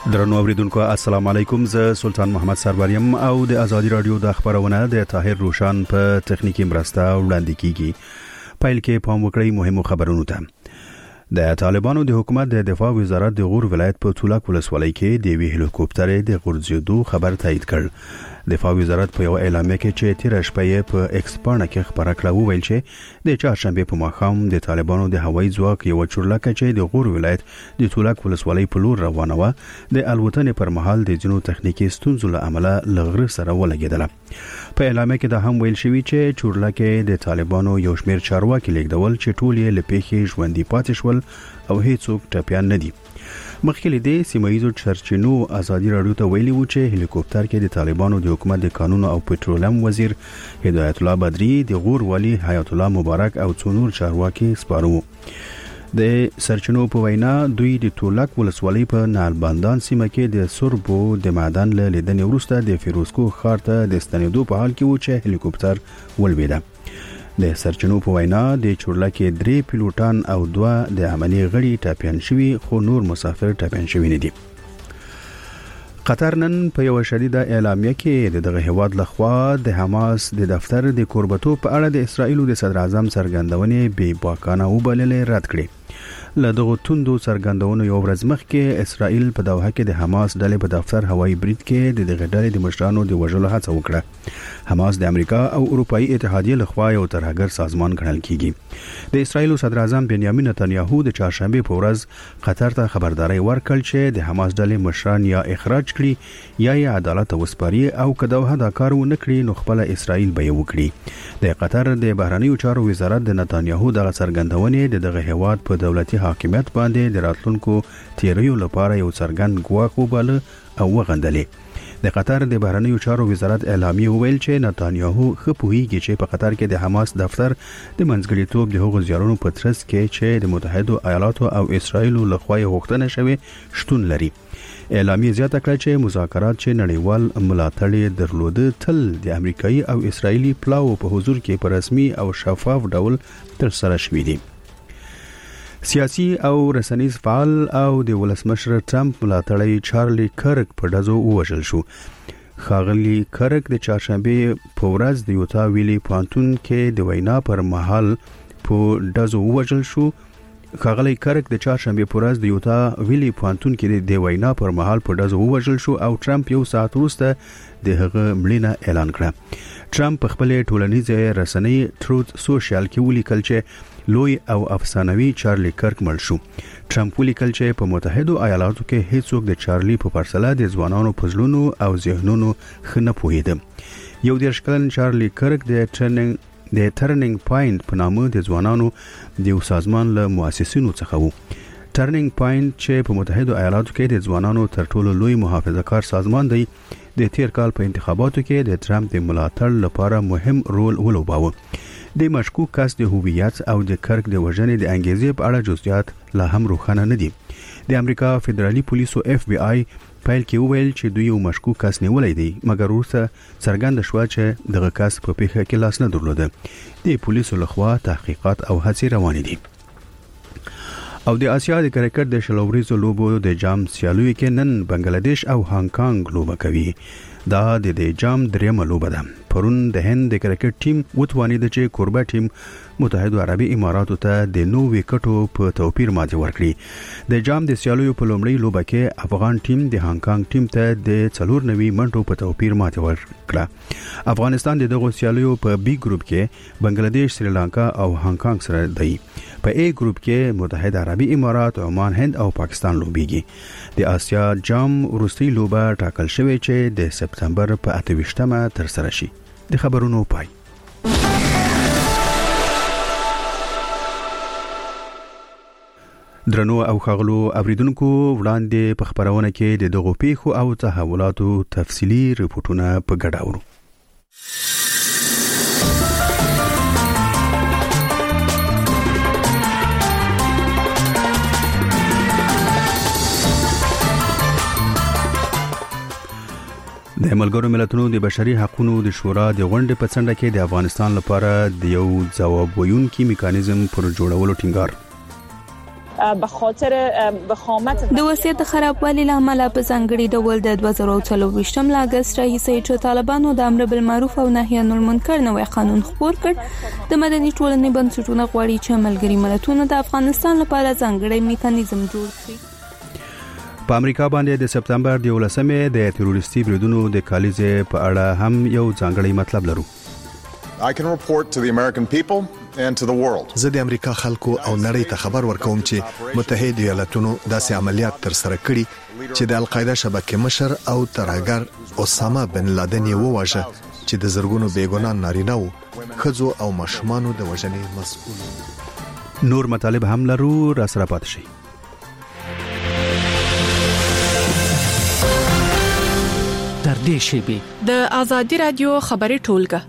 درنو اوریدونکو السلام علیکم، زه سلطان محمد سروریم او د ازادي رادیو د خبرونه د طاهر روشان په تخنیکی مرسته وړاندې کیږي. پایل کې پام وکړئ مهمو خبرونو ته. د طالبانو د حکومت د دفاع وزارت د غور ولایت په تولاک ولسوالۍ کې د وی هلیکوپټر د غورځېدو خبر تایید کړ. دفاع وزارت په یو اعلامیه کې چې تیر شپه په ایکسپانه کې خبره کړه وویل چې د چهارشنبه په ماښام د طالبانو د هوایي ځواک یو چورلکه چې د غور ولایت د تولاک ولسوالۍ په لور روانه و د الوتنې پر مهال د جنو تخنیکی ستونزو له امله لغړ سره ولګیدله. په اعلامیه کې دا هم ویل شوی چې چورلکه د طالبانو یو شمېر چارواکي لیږدول چې ټول یې لپیخي ژوندۍ پاتې شول او هیڅوک ټپیان نه دي. مخکې د سیمایي چرچینو ازادي رادیو ته ویلي و چې هلیکوپټر کې د طالبانو د حکومت د قانون او پټرولیم وزیر هدایت الله بدری، د غور والی حیات الله مبارک او څو نور چارواکي سپارو. د سرچینو په وینا دوی د تولاک ولسوالۍ په نالباندان سیمه کې د سربو د معدن له لیدنې وروسته د فیروزکو ښار ته د ستنېدو په حال کې و چې هلیکوپټر ولوېده. د سرچینو په وینا د چورلکې 3 پیلوټان او 2 د عملی غړي ټاپیان شوي، خو نور مسافر ټاپیان شوي نه دي. قطر نن په یو شدیده اعلامیه کې دغه هیواد لخوا د حماس د دفتر د کوربتو په اړه د اسرایل د صدر اعظم څرګندونې بې باکانه وبللې رد کړې. له دغه توندو څرګندونو یو ورځ مخکې اسرائیل په دوحه کې د حماس ډلې په دفتر هوایي برید کې د دغه ډلې د مشرانو د وژلو هڅه وکړه. حماس د امریکا او اروپאי اتحادیه لخوا یو ترهګر سازمان ګڼل کیږي. د اسرائیل صدر اعظم بنیامین نتانیاهو د چهارشنبه په ورځ قطر ته خبرداري ورکړه چې د حماس ډلې مشران یا اخراج کړي یا یې عدالت وسپاري او که دوحه دا کار ونه کړي نو خپل اسرائیل به یې وکړي. د قطر د بهرنیو چارو وزارت د نتانیاهو دغه څرګندونې دغه هیواد په دولتي حاکمیت باندې د راتلونکو تیریو لپاره یو څرګند ګواښ وباله او وغندلې. د قطر د بهرنیو چارو وزارت اعلامیه ویل چې نتانیاهو خپويږي چې په قطر کې د حماس دفتر د منځګړیتوب د هغو زیارونو په ترڅ کې چې د متحده ایالاتو او اسرائیل لخوا غوښتنه شوی شتون لري. اعلامیه زیاته کړه چې مذاکرات چې نړیوال ملاتړ درلوده تل د امریکایي او اسرائیلي پلاو په حضور کې په رسمي او شفاف ډول ترسره شوې دي. سیاسي او رسنیز فعال او د ولسمشر ټرمپ ملاتړی چارلی کرک په ډزو ووژل شو. ښاغلی کرک د چهارشنبه په ورځ د یوتا ویلی پانتون کې د وینا پر مهال په ډزو ووژل شو. ښاغلی کرک د چهارشنبه په ورځ د یوتا ویلی پانتون کې د وینا پر مهال په ډزو ووژل شو او ټرمپ یو ساعت وروسته د هغه مړینه اعلان کړه. ټرمپ په خپل ټولنیزه رسنۍ ټروت سوشل کې ولیکل چې لوی او افسانوي چارلی کرک مړ شو. ټرمپ ولیکل چې په متحده ایالاتو کې هیڅوک د چارلی په پرسله د ځوانانو په زړونو او ذهنونو خنه پوهیده. یو 10 کلن چارلی کرک د ټرنینګ پاینټ په نامه د ځوانانو د یو سازمان له مؤسسینو څخه وو. ټرنینګ پاینټ چې په متحده ایالاتو کې د ځوانانو تر ټولو لوی محافظه‌کار سازمان دی، د تیر کال په انتخاباتو کې د ټرمپ د ملاتړ لپاره مهم رول ولوباوه. د مشکوک کس د هویت او د کرک د وژنې د انګیزې په اړه جزئیات لا هم روښانه نه دي. د امریکا فدرالي پولیسو FBI پیل کې وویل چې دوی یو مشکوک کس نیولای دی، مګر وروسته څرګنده شوه چې دغه کس په پیښه کې لاس نه درلوده. د پولیسو لخوا تحقیقات او هڅې روانې دي. او د آسیا د کرکټ د شلوریزو لوبو د جام سیالیو کې نن بنگلاديش او هانګ کانګ لوبه کوي. دا د جام درېمه لوبه ده. پرون د هند د کرکټ ټیم وتوانید چې کوربه ټیم متحده عربي اماراتو ته د 9 وکټو په توپیر ماتې ورکړي. د جام د سیالیو په لومړۍ لوبه کې افغان ټیم د هانګ کانګ ټیم ته د 94 منټو په توپیر ماتې ورکړه. افغانستان د دغه سیالیو په بي ګروپ کې بنگلاديش، سریلانکا او هانګ کانګ سره دی. په A ګروپ کې متحده عربي امارات، عمان، هند او پاکستان لوبيږي. د آسیا جام وروستۍ لوبه ټاکل شوې چې د سپتمبر په 28مه تر سره شي. د خبرونو پای. درنو او خغلو اوریدونکو، وړاندې په خبرونه کې د دغو پیښو او تحولاتو تفصیلی ریپورتونه په ګډه اورو. د ملګرو ملتونو د بشري حقوقو د شورا د غونډې په څنډه کې د افغانستان لپاره د یو ځواب ویونکي میکانیزم پر جوړولو ټینګار. به خاطر وخامت د وضعیت خرابوالي لامل په ځانګړي ډول د 2024 اگست راهیسې چې طالبانو د امر بالمعروف او نهي عن المنکر نوې قانون خپور کړ د مدني ټولنې بنسټونه غواړي چې ملګري ملتونه د افغانستان لپاره ځانګړي میکانیزم جوړ کړي. په امریکا باندې د سپتمبر 11مې د تروریستي بریدونو د کالیزې په اړه هم یو ځانګړی مطلب لرو. I can report to the American people and to the world. زه د امریکا خلکو او نړۍ ته خبر ورکوم چې متحده ایالاتونو داسې عملیات تر سره کړي چې د القاعده شبکې مشر او ترهګر اسامه بن لادن یې وواژه چې د زرګونو بیګناه نارینه وو ښځو او ماشومانو د وژنې مسؤل. نور مطالب هم لرو، را سره پاتې شئ. در دې شیبې د آزادي رادیو خبري ټولګه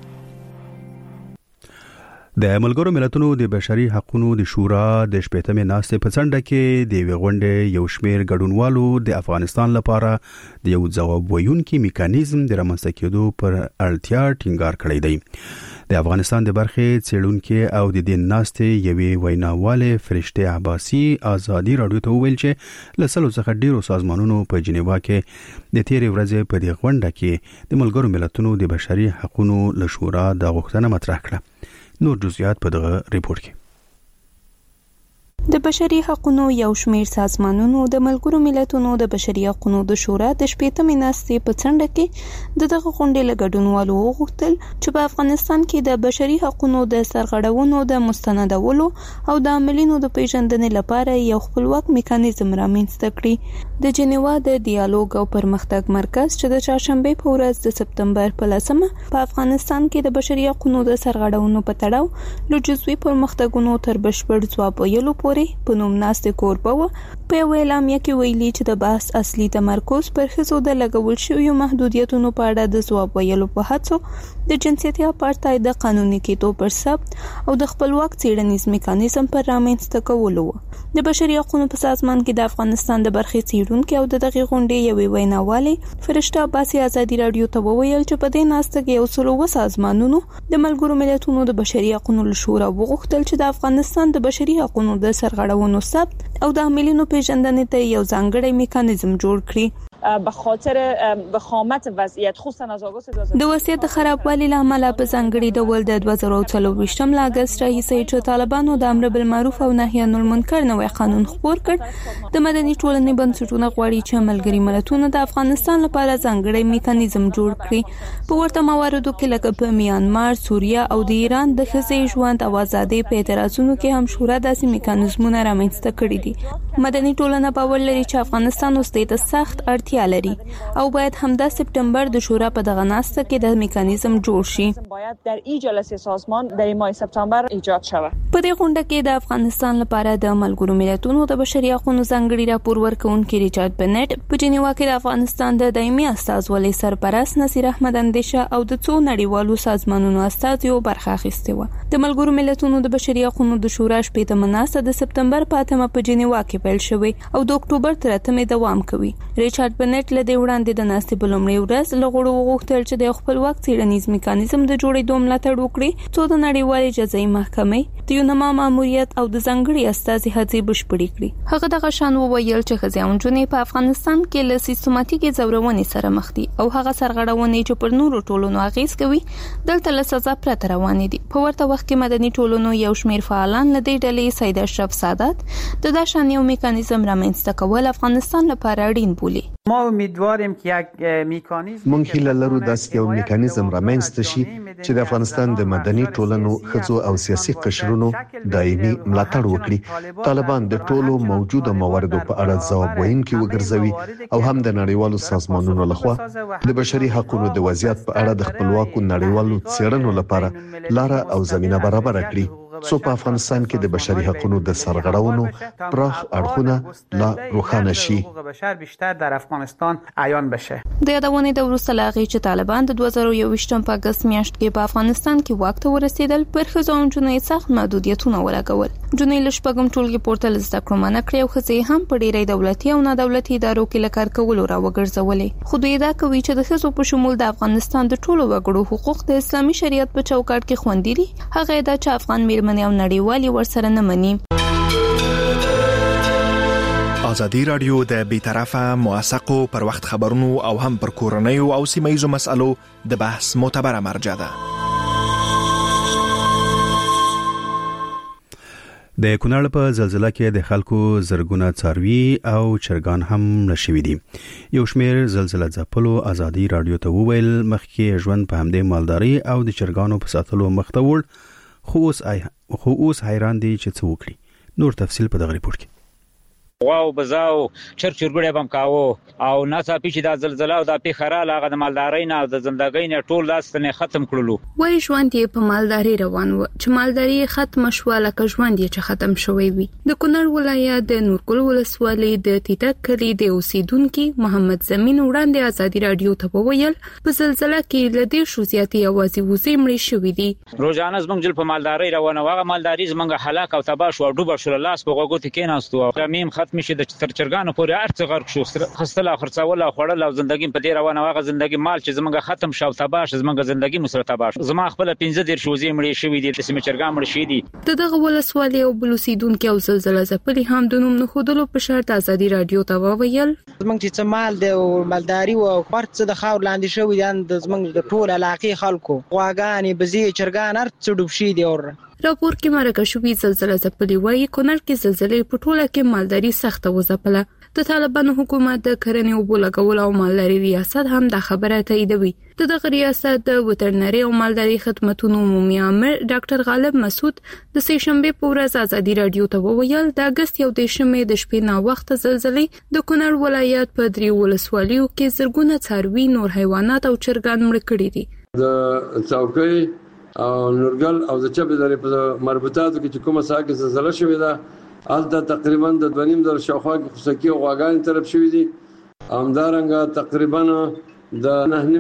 د ملګرو ملتونو د بشري حقوقو د شورا د شپږمې ناستې په څنډه کې د وغونډې یو شمېر ګډونوالو د افغانستان لپاره د یو ځواب ویونکي میکانیزم د رامنځته کېدو پر اړتیا ټینګار کړی دی. د افغانستان د برخې څېړونکي او د دې ناستې یوې ویناواله فرشته عباسي آزادي رادیو ته وویل چې لسلو څخه ډیرو سازمانونو په جنیوا کې د تیرې ورځې په دې غونډه کې د ملګرو ملتونو د بشري حقوقو له شورا د غوښتنه مطرح کړه. نور جزئیات په دغه ریپورت کې. د بشري حقوقو یو شمېر سازمانونو د ملګرو ملتونو د بشري حقوقو د شورا د شپږمې ناستې په څنډه کې دغه غونډې له ګډونوالو وغوښتل چې په افغانستان کې د بشري حقوقو د سرغړونو د مستندولو او د عاملینو د پیژندنې لپاره یو خپلواک میکانیزم رامنځته کړي. د جنیوا د ډیالوګ او پرمختګ مرکز چې د چهارشنبه په ورځ د سپتمبر په 10مه په افغانستان کې د بشري حقوقو د سرغړونو په تړاو له جزوي پرمختګونو تر بشپړ ځواب ویلو په نوم ناستې کوربه و. په یو اعلامیه کې ویلي چې د بحث اصلي تمرکز پر ښځو د لګول شویو محدودیتونو په اړه د ځواب ویلو په هڅو د جنسیتي اپارټاید د قانوني کېدو پر ثبت او د خپلواک څېړنیز میکانیزم پر رامنځته کولو و. د بشري حقوقو په سازمان کې د افغانستان د برخې څېړونکي او د دغه غونډې یوې ویناوالې فرشته عباسي آزادي رادیو ته وویل چې په دې ناسته کې یو څلور سازمانونو د ملګرو ملتونو د بشري حقوقو له شورا وغوښتل چې د افغانستان د بشري حقوقو د سرغړونو ثبت او د عاملینو پیژندنې ته یو ځانګړی میکانیزم جوړ کړي. به خاطر وخامت وضعیت خصوصا از آغاز د وضعیت خرابوالي لامل په ځانګړي ډول د 2024 اگست راهیسې چې طالبانو د امر بالمعروف او نهي عن المنکر نوې قانون خپور کړ د مدني ټولنې بنسټونه غواړي چې ملګري ملتونه د افغانستان لپاره ځانګړي میکانیزم جوړ کړي. په ورته مواردو کې لکه په میانمار، سوریه او د ایران د ښځې ژوند او ازادۍ په اعتراضونو کې هم شورا داسې میکانیزمونه رامنځته کړي دي. مدني ټولنه باور لري چې افغانستان اوس د سخت لري او باید همدا سپتمبر د شورا په دغه ناسته کې د میکانیزم جوړ شي. باید در این جلسه سازمان در ماه سپتامبر ایجاد شود. په دې غونډه کې د افغانستان لپاره د ملګرو ملتونو د بشري حقوقو ځانګړي راپور ورکونکي ریچارډ بنټ په جنیوا کې د افغانستان د دایمي استازولۍ سرپرست نصیر احمد اندیشه او د څو نړیوالو سازمانونو استازیو برخه اخیسته و. د ملګرو ملتونو د بشري حقوقو د شورا شپږمه ناسته د سپتمبر په 8مه په جنیوا کې پیل شوې او د اکتوبر تر 8مه دوام کوي. ریچارډ بنټ له دې وړاندې د ناستې په لومړۍ ورځ له غړو وغوښتل چې د خپلواک څېړنیز میکانیزم د جوړېدو ملاتړ وکړي څو د نړیوالې جزایي محکمې د یونما ماموریت او د ځانګړي استازي هڅې بشپړې کړي. هغه دغه شان وویل چې ښځې او نجونې په افغانستان کې له سیستماتیکې ځورونې سره مخ دي او هغه سرغړونې چې پر نورو ټولنو اغیز کوي دلته له سزا پرته روانې دي. په ورته وخت کې مدني ټولنو یو شمېر فعالان له دې ډلې سید اشرف سادات د دا شان یو میکانیزم رامنځته کول افغانستان لپاره اړین بولي. ما امیدواریم که یک میکانیزم مونږ هیله لرو داسې یو میکانیزم رامنځته شي چې د افغانستان د مدني ټولنو ښځو او سیاسي قشرونو دایمي ملاتړ وکړي. طالبان د ټولو موجوده مواردو په اړه ځواب ویونکي وګرځوي او هم د نړیوالو سازمانونو لخوا د بشري حقوقو د وضعیت په اړه د خپلواکو نړیوالو څېړنو لپاره لاره او زمينه برابر کړي. څو په افغانستان کې د بشري حقوقو د سرغړونو پراخ اړخونه لا روښانه شي. بشر بیشتر در افغانستان عیان بشه. د یادونې د وروسته لاغي چې طالبان د 2021 په اگست میاشت کې په افغانستان کې واک ته ورسېدل پر ښځو او نجونو سخت محدودیتونه ولګول. جنې له شپږم ټولګي پورته زده کړو منع کړې او ښځې هم په ډېرې دولتي او نادولتي ادارو کې له کار کولو راوګرځولې. خو دوی دا کوي چې د ښځو په شمول د افغانستان د ټولو وګړو حقوق د اسلامي شریعت په چوکاټ کې خوندي دي. هغه دا چې افغان میرمنې او نړیوالي ورسره نه مني. ازادي رادیو د بی‌طرفه موثقو پر وخت خبرونو او هم پر کورنیو او سیمه‌یزو مسالو د بحث معتبره مرجع ده. د کونړ په زلزلہ کې د خلکو زرګونه څاروي او چرګان هم نشوي دي. یو شمېر زلزلہ ځپلو ازادي رادیو ته وویل مخکې ژوند په همدې مالداري او د چرګانو په ساتلو مخ ته وړ، خو اوس حیران دي چې څه وکړي. نور تفصیل په دغه ریپورت کې. واو بزاو چرچرګړې بم کاوه او ناڅاپي چې دا زلزلہ او دا پیخره لاغه د مالدارۍ نه د زندګۍ نه ټول لاستنه ختم کړلو. وای ژوند یې په مالداري روان و چې مالداري ختم شو لکه ژوند یې چې ختم شوی وي. د کونړ ولایت د نورګل ولسوالۍ د تیتک کلی د اوسیدونکو محمد زمین وړاندې ازادي رادیو ته وویل په زلزلہ کې لدې شو زیاتې اوازې وزې مړې شوې دي. روزانه زمونږ جل په مالدارۍ روانه واغه مالداري زمونږ هلاک او تباہ شو او ډوب شو لاس په غوګو ته کېناستو او میم مشي د چرګانو پورې ارڅ غرق شو خستل خرڅول او خړل او ژوندۍ په دې روانه واغه ژوندۍ مال چې زمونږ ختم شو تباہ شو زمونږ ژوندۍ مسره تباہ شو زما خپل 15 شوزې مړې شوې دي چې چرګان مړ شي دي. دغه ولسوالۍ او بلوسیدونکو او زلزلہ ځپلي هم د نوم نه خودلو په شرط ازادي رادیو ته وویل زمونږ چې مال د مالداري او خرڅ د خاور لاندې شوې دي د زمونږ د ټول علاقې خلکو غواګانې بزی چرګان ارڅ ډوب شي دي. اور راپور کې مرکه شوې زلزلہ ځپلي وایي کونړ کې زلزلې په ټوله کې مالداري سخته وځپله. د طالبانو حکومت د کرنې او بولګول او مالداري ریاست هم د خبره تاییدوي. دغه ریاست د وترنري او مالداري خدماتو عمومي امر ډاکټر غالب مسعود د سه شنبه په ورځ ازادي رادیو ته وویل د اگست 1 د شپې نا وخت زلزلې د کونړ ولایت په 3 ولسوالیو کې زرګونه څاروي نور حیوانات او چرګان مړ کړي دي. د څوکۍ او نورګل او د چبې درې په مربوطاتو کې چې کومه ساحه کې زلزلہ شوې ده البته تقریبا د 2.5 شاوخوا کې خصوصي او غواګان طرف شوې دي. همدارنګه تقریبا د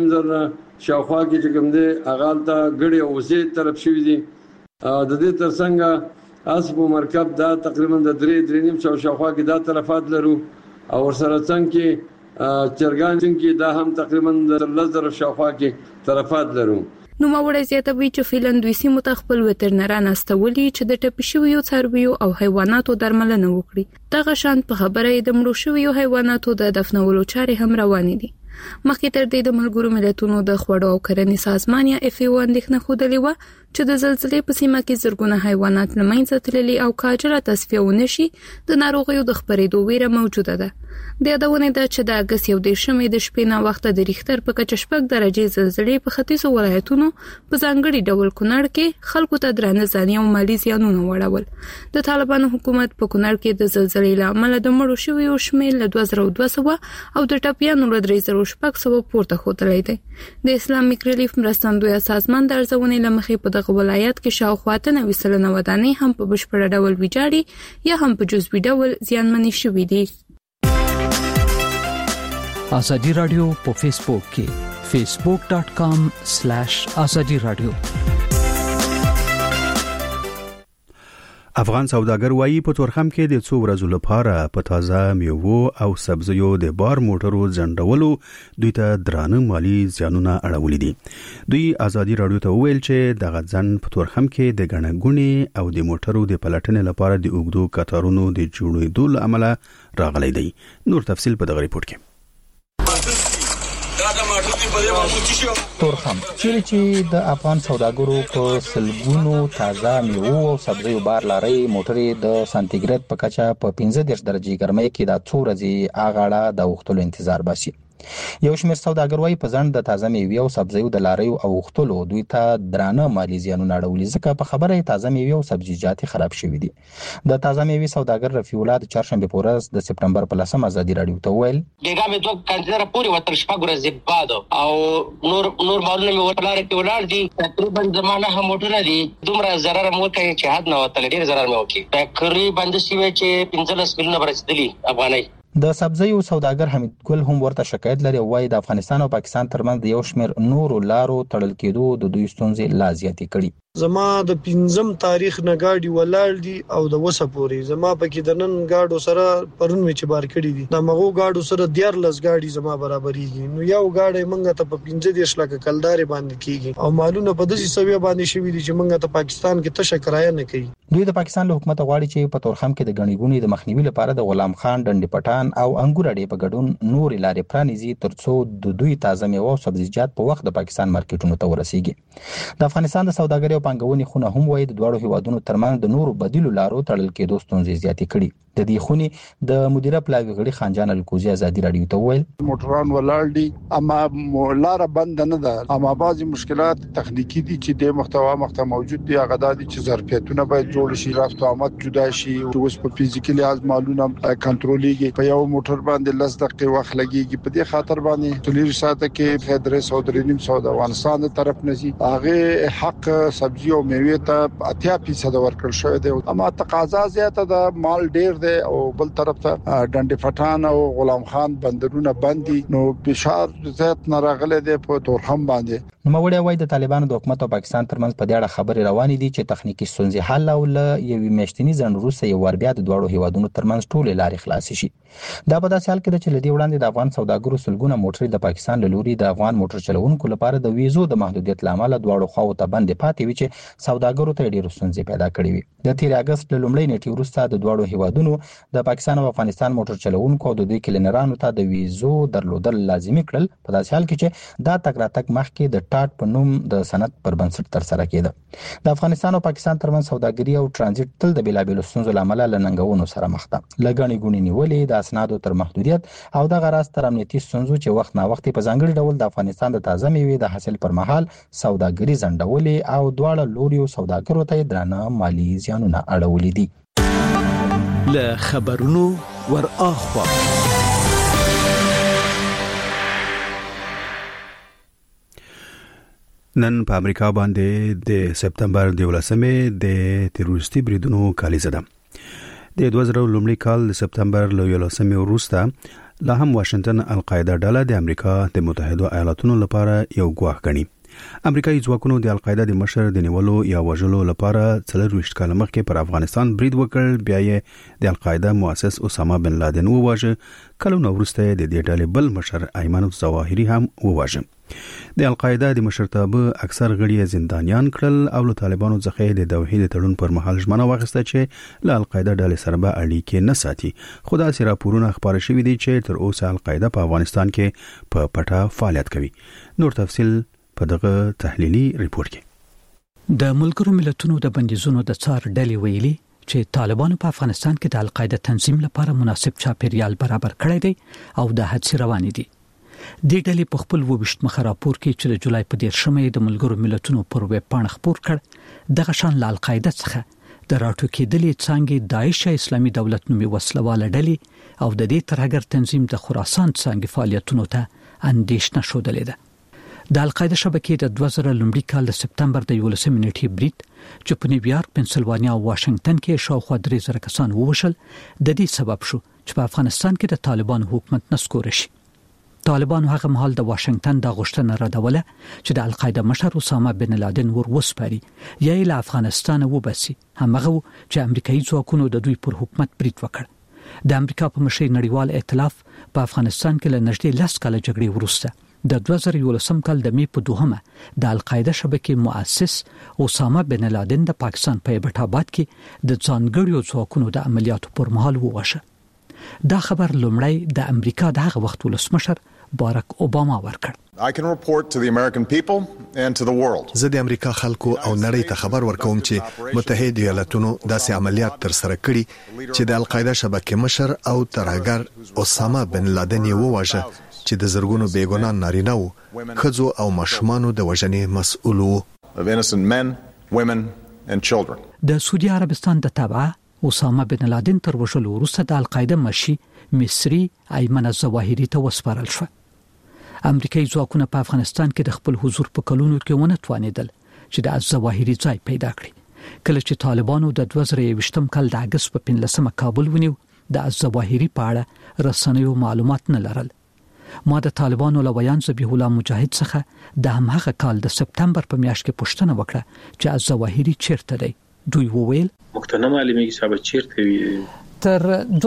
9.5 شاوخوا کې چې کوم دي اغالته غړي او وزې طرف شوې دي. د دې ترڅنګ اسب مرکب دا تقریبا د 3.5 شاوخوا کې دا طرفات لرو او ورسره څنګه کې چرګان چې دا هم تقریبا د 10 شاوخوا کې طرفات لرو. نو ماوړه زیاتوي چې فیلن دوی سیمو ته خپل وترنران استولي چې د ټپي شویو څارویو او حیواناتو درملنه وکړي. دغه شان په خبره د مړو شویو حیواناتو د دفنولو چارې هم روانې دي. مخکې تر دې د ملګرو ملتونو د خوړو او کرنې سازمان یا FAO اندېښنه خوده و چې د زلزلې په سیمه کې زرګونه حیوانات لمنځه تللي او کاجره تصفیه ونشي د ناروغیو د خپرېدو ویره موجوده ده. د یادونه ده چې د اگست 1 د شپې نا وخت د ریختر په کچه 6 درجې زلزلې په ختیځو ولایتونو په ځانګړي ډول کونړ کې خلکو ته درانه ځاني او مالی زیانونه وړول. د طالبانو حکومت په کونړ کې د زلزلې لامل د مړو شویو شمېر له 2200 او د ټپیانو له 3000 پورته ښودلی دی. د اسلامیک ریلیف مرستندوی سازمان د ارزونې لمخې په دغه ولایت کې شاوخوا 90% ودانۍ هم په بشپړ ډول ویجاړي یا هم په جزوي ډول زیانمنې شوې دي. ازادي رادیو په فیسبوک کې facebook.com/azadi radio. افغان سوداګر وایي په تورخم کې د څو ورځو لپاره په تازه میوو او سبزیو د بار موټرو ځنډولو دوی ته درانه مالی زیانونه اړولي دي. دوی ازادي رادیو ته وویل چې دغه ځنډ په تورخم کې د ګڼګونې او د موټرو د پلټنې لپاره د اوږدو کتارونو د جوړېدو له امله راغلی دی. نور تفصیل په دغه ریپورت کې. تورخم چې د افغان سوداګرو په سلګونو تازه میوه او سبزیو بار لاري موټرې د سانتیګریډ په کچه په 15 درجه ګرمۍ کې د 2 ورځې اغاړه د وختلو انتظار باسي. یو شمېر سوداګر وايي په ځند د تازه میوه او سبزیو د لاريو او وختلو دوی ته درانه مالی زیانونه اړولي ځکه په خبره تازه میوه او سبزیجات خراب شوي دي. د تازه میوه سوداګر رفیع الله د چهارشنبه په ورځ د سپتمبر په 10 ازادي رادیو ته ویل دغه مې دوه کنټینر پوری وتر شپږ ورځې بعد او نور مالونه مې ورلاره کې ولاړ دي. تقریبا زمانه هم موټر دي دومره zarar مو کوي چې حد نه وتل ډیر zarar مې وکي تقریبا د سیمه چې 15 ملیونه برسېدلی افغانۍ. د سبزیو سوداګر حمید ګل هم ورته شکایت لري وایي د افغانستان او پاکستان ترمنځ د یو شمېر نورو لارو تړل کېدو د دوی ستونزې لا زیاتې کړي. زما د 5م تاریخ نه گاډي ولاړ دي او د وسه پوري زما پکې د نن گاډو سره پرون می چې بار کړی دي د مغو گاډو سره 14 گاډي زما برابرېږي نو یو گاډي منګه ته په 15 لکه کلدارې باندې کیږي او مالونه په داسې سویه باندې شوی دي چې منګه ته پاکستان کې تشه کرایه نه کوي. دوی د پاکستان له حکومت غواړي چې په تورخم کې د غنیګونی د مخنیوي لپاره د غلام خان ډنډ پټان او انګور اډې په ګډون نور لارې پرانیزي ترڅو د دوی تازه میوه او سبزیجات په وخت د پاکستان مارکیټونو ته ورسیږي. د افغانستان د سوداګرۍ او پانګونې خونه هم وایي د دوړو هیوادونو ترمنځ د نورو بدیلو لارو تړل کېدو ستونزې زیاتې کړي. د دې خونې د مدیره پلاوی غړي خانجان الکوزی ازادي رادیو ته وویل موټران ولاړ دي اما لار بند نه ده اما بعضی مشکلات تخنیکی دي چې د محتوا موجود دي هغه د چې ظرفیتونه باید جوړ شي رفت او آمد جدا شي اوس په فزیکي لحاظ معلومه کنټرولېږي په یو موټر باندې لږ دقیقې وخت لګيږي په دې خاطر باندې تلیر ساته کې فدرال سودرینیم سود افغانستان طرف نشي هغه حق سبزی او میوه ته 80% ورکړل شوی دی اما تقاضا زیاته ده مال ډیر دی او بل طرف ته ډنډ پټان او غلام خان بندرونه بندي نو بشار زیات ناراغله دی په تورخم باندې. نو موړی وای د طالبانو د حکومت او پاکستان ترمنځ په دې اړه خبرې روانې دي چې تخنیکی ستونزې حل او یوې میاشتنی ځنډ وروسته یو ور بیا د دوړو هیوادونو ترمنځ ټولې لارې خلاص شي. دا په داسې حال کې چې لدی وړاندې د افغان سوداګرو سلګونه موټرې د پاکستان له لوري د افغان موټر چلوونکو لپاره د ویزو د محدودیت لامل دوړو خواو ته بندې پاتې وي چې سوداګرو ته ډېر ستونزې پیدا کړې وي. د 13 اگست له لومړۍ نیټې وروسته د دوړو هیوادونو د پاکستان او افغانستان موټر چلوونکو او د دوی کلینرانو ته د ویزو درلودل لازمي کړل په داسې حال کې چې دا تګ راتګ مخکې د ټاټ په نوم د سند پر بنسټ تر سره کېده. د افغانستان او پاکستان ترمنځ سوداګري او ترانزیت تل د بیلابېلو ستونزو لامل له ننګونو سره مخ ده. لګڼې ګونې نیولې د اسنادو تر محدودیت او د غراس تر امنیتي ستونزو چې وخت نا وخت په ځانګړي ډول د افغانستان د تازه میوې د حاصل پر مهال سوداګري ځنډولې او دواړه لوري سوداګرو ته درانه مالی زیانونه اړولې دي. له خبرونو ور اخوا نن په امریکا باندې د سپتمبر 11مې د تروریستي بریدونو کالیزه ده. د 2000 لومړي کال د سپتمبر 11مې وروسته لا هم واشنگټن القاعده ډله د امریکا د متحده ایالاتونو لپاره یو ګواښ ګڼي. امریکایي ځواکونو د القاعده د مشر د نیولو یا وژلو لپاره 24 کال مخکې پر افغانستان برید وکړ. بیا یې د القاعده مؤسس اسامه بن لادن وواژه. کلونه وروسته د دې ډلې بل مشر ایمن الظواهري هم وواژه. د القاعده د مشرتابه اکثر غړي زندانیان کړل او له طالبانو څخه د توحید تړون پر مهال ژمنه واخیسته چې له القاعده ډلې سره به اړیکې نه ساتي. خو دا راپورونه خبره شوي دي چې تر اوسه القاعده په افغانستان کې په پټه فعالیت کوي. نور تفصیل په دغه تحلیلي ریپورت کې. د ملګرو ملتونو د بندیزونو د څار ډلې ویلي چې طالبانو په افغانستان کې د القاعده تنظیم لپاره مناسب چاپیریال برابر کړی دی او د هڅې روانې دي. د ډلې په خپل وبشت مخ راپور کې چې د جولای په 10مې د ملګرو ملتونو پر ویب پاڼه خبر کړ دغه شان له القاعده څخه د راټوکېدلې څنګه داعش اسلامي دولت نومي وسلواله ډلې او د دې ترهګر تنظیم د خراسان څنګه فعالیتونو ته اندېښنه شودلې ده. د القاعده شبکې د 2000 لومړي کال د سپتمبر د 11 نیټې برید چې په نیویارک، پنسلوانیا او واشنگټن کې شاوخوا 3000 کسان ووژل د دې سبب شو چې په افغانستان کې د طالبانو حکومت نسکور شي. طالبانو هغه مهال د واشنگټن د غوښتنه ردوله چې د القاعده مشر اسامه بن لادن ور وسپاري یا له افغانستان وباسي. همغه چې امریکایي ځواکونو د دوی پر حکومت برید وکړ. د امریکا په مشرۍ نړیوال ائتلاف په افغانستان کې له نږدې 10 کال جګړې وروسته د 2011 کال د مې په 2مه د القاعده شبکې مؤسس اسامه بن لادن د پاکستان په ایبټ آباد کې د ځانګړو ځواکونو د عملیاتو پر مهال ووژل. دا خبر لومړی د امریکا د هغه وخت ولسمشر باراک اوباما ورکړ. I can report to the American people and to the world. زه د امریکا خلکو او نړۍ ته خبر ورکوم چې متحده ایالاتونو داسې عملیات تر سره کړي چې د القاعده شبکې مشر او ترهګر اسامه بن لادن یې وواژه چې د زرګونو بیګناه نارینه وو، ښځو او ماشومانو د وژنې مسؤل وو. Of innocent men, women and children. د سعودي عربستان د تابع اسامه بن لادن تر وژلو وروسته د القاعده مشي مصری ایمن الظواهري ته وسپارل شو. امریکایي ځواکونه په افغانستان کې د خپل حضور په کلونو کې ونه توانیدل چې د الظواهري ځای پیدا کړي. کله چې طالبانو د 2020 کال د اگست په 15مه کابل ونیو د الظواهري په اړه رسنیو معلومات نه لرل. ما د طالبانو لویان ذبیح الله مجاهد څخه د همغه کال د سپتمبر په میاشت کې پوښتنه وکړه چې الظواهری چیرته دی. دوی وویل مقتنع معلومه کې ثابت چیرته وي. تر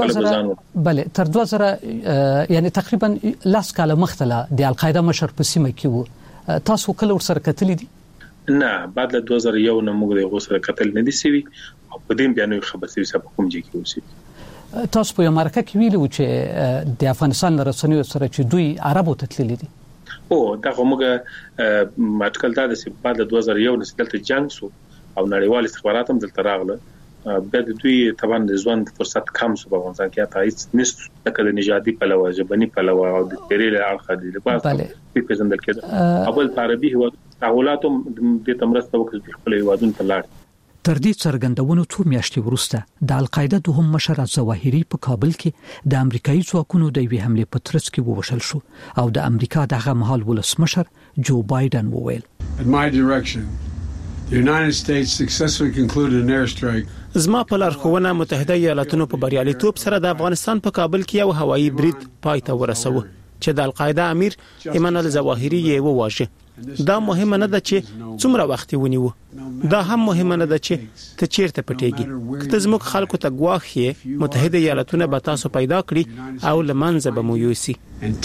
2000 یعنی تقریبا لاس کاله مختله د القاعده مشر په سیمه کې وو. تاسو کله ورسره کتلې دي؟ نه، بعد له 2001 نه موږ د غوسره کتل نه دي سوي او په دې بیانوي خبر سوي چې په کوم ځای کې اوسي. تاسو په امریکا کې ویلو چې د افغانستان رسنیو سره چې دوی عربو ته تللي دي. دا موږ ماټکل دا چې بعد له 2001 نه دلته جنگ سو او نړیوال استخبارات هم دلته راغله. بعد دوی طبعا د ژوند فرصت کم سو په افغانستان کې ته هیڅ نست د نژادي پلوه ژبني پلوه او د تیرې اړخ دي لپاره په پیژندل کېده. اول عربي هو تحولاتم د تمرست وکړ خپل هیوادونو ته لاړ. تر دې څرګندونو څو میاشتې وروسته د القاعده دوهم مشر الظواهری په کابل کې د امریکایي ځواکونو د وی حمله په ترڅ کې ووشل شو او د امریکا دغه مهال ولسمشر جو بایدن وویل In my direction the United States successfully concluded an airstrike. زما په لارښوونه متحده ایالاتونو په بریالیتوب سره د افغانستان په کابل کې یو هوایي برید پای ته ورسوه چې د القاعده امیر ایمان الظواهری یې وواژه. دا مهمه نه ده چې څومره وخت ونیو، دا هم مهمه نه ده چې ته چیرته پټېږي. کته زموږ خلکو ته ګواښ یې متحده ایالاتونه به تاسو پیدا کړي او لمنځه به مو یوسي.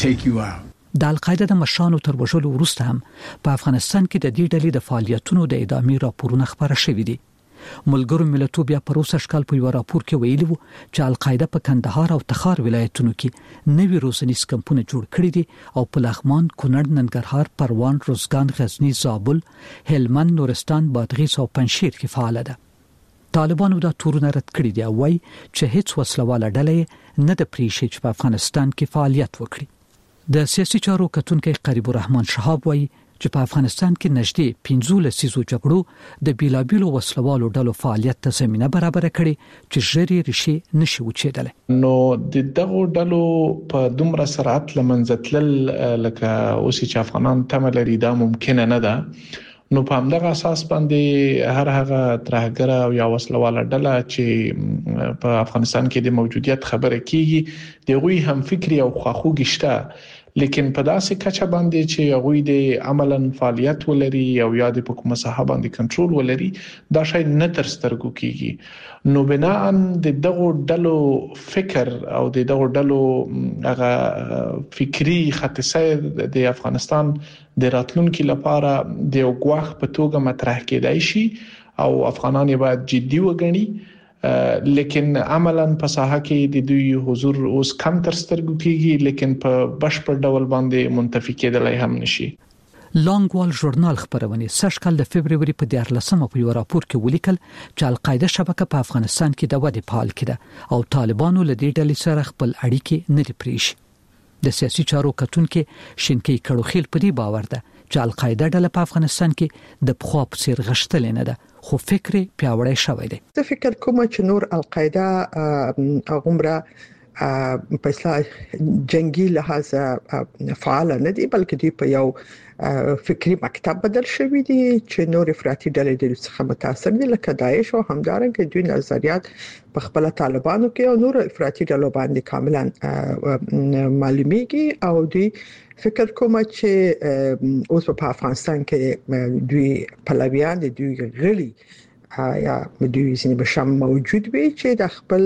د القاعده د مشرانو تر وژلو وروسته هم په افغانستان کې د دې ډلې د فعالیتونو د ادامې راپورونه خبره شوې دي. ملګرو ملتونو بیا په روسي شکل په یو راپور کې ویلي وو چې القاعده په کندهار او تخار ولایتونو کې نوي روزنیز کمپونه جوړ کړي دي او په لغمان، کونړ، ننګرهار، پروان، روزګان، غزنی، زابل، هلمند، نورستان، بادغیس او پنجشیر کې فعال ده. طالبانو دا تورونه رد کړي دي او وايي چې هیڅ وسلواله ډله نه د پریشي چې په افغانستان کې فعالیت وکړي. د سیاسي چارو کتونکو قریب الرحمن شهاب وايي چې په افغانستان کې نږدې 15 لسیزو جګړو د بیلابیلو وسلوالو ډلو فعالیت ته زمينه برابر کړي چې ژری ریشي نشي وچېدل. نو د دغه ډلو په دومره سرعت لمنځتل لکه اوس چې افغانان تمه لري دا ممکن نه ده. نو په همدغه اساس باندې هر هغه ترهګر او یا وسلواله ډله چې په افغانستان کې د موجودیت خبره کیږي دغه هم فکری او خواخوږي شته، لیکن په داسې کچه باندې چې هغه د عملاً فعالیت ولري او یا د حکومت صاحب باندې کنټرول ولري دا شی نه تر سترګو کیږي. نو بناء د دغه ډلو فکر او د دغه ډلو هغه فکری خطسه د افغانستان د راتلونکو لپاره د غواخ په توګه مطرح کېدای شي او افغانان باید جدي وګڼي، لیکن عملاً په ساحه کې د دوی حضور اوس کم تر سترګو کېږي، لیکن په بشپړ ډول باندې منتفي کېدلای هم نشي. لانګوال ژورنال خبرونه سږکال د فبرवरी په 14مه په یو راپور کې ولیکل چې القاعده شبکه په افغانستان کې د ودې په حال کې ده او طالبانو له دې ډلې سره خپل اړیکې نه لري پریشي. د سیاسي چارو کتونکو شینکی کړوخیل په دې باور ده چې القاعده ډله په افغانستان کې د پخوا په څیر غشتل نه ده خو فکر پیاوړی شوی دی. زه فکر کوم چې نور القاعده هغومره په اصطلاح جنگي لحاظ فعال نه دي، بلکې دوی په یو فکری مکتب بدل شوی دي چې نور افراطي ډلې د څخه متاثر دي لکه داعش او همدارنګه دوی نظریات په خپل طالبانو کې او نور افراطي ډلو باندې کاملا معلومیږي او دوی فکر کوم چې اوس په افغانستان کې دوی پلویان دي، دوی غړي یا دوی سینې بشم موجود وي چې د خپل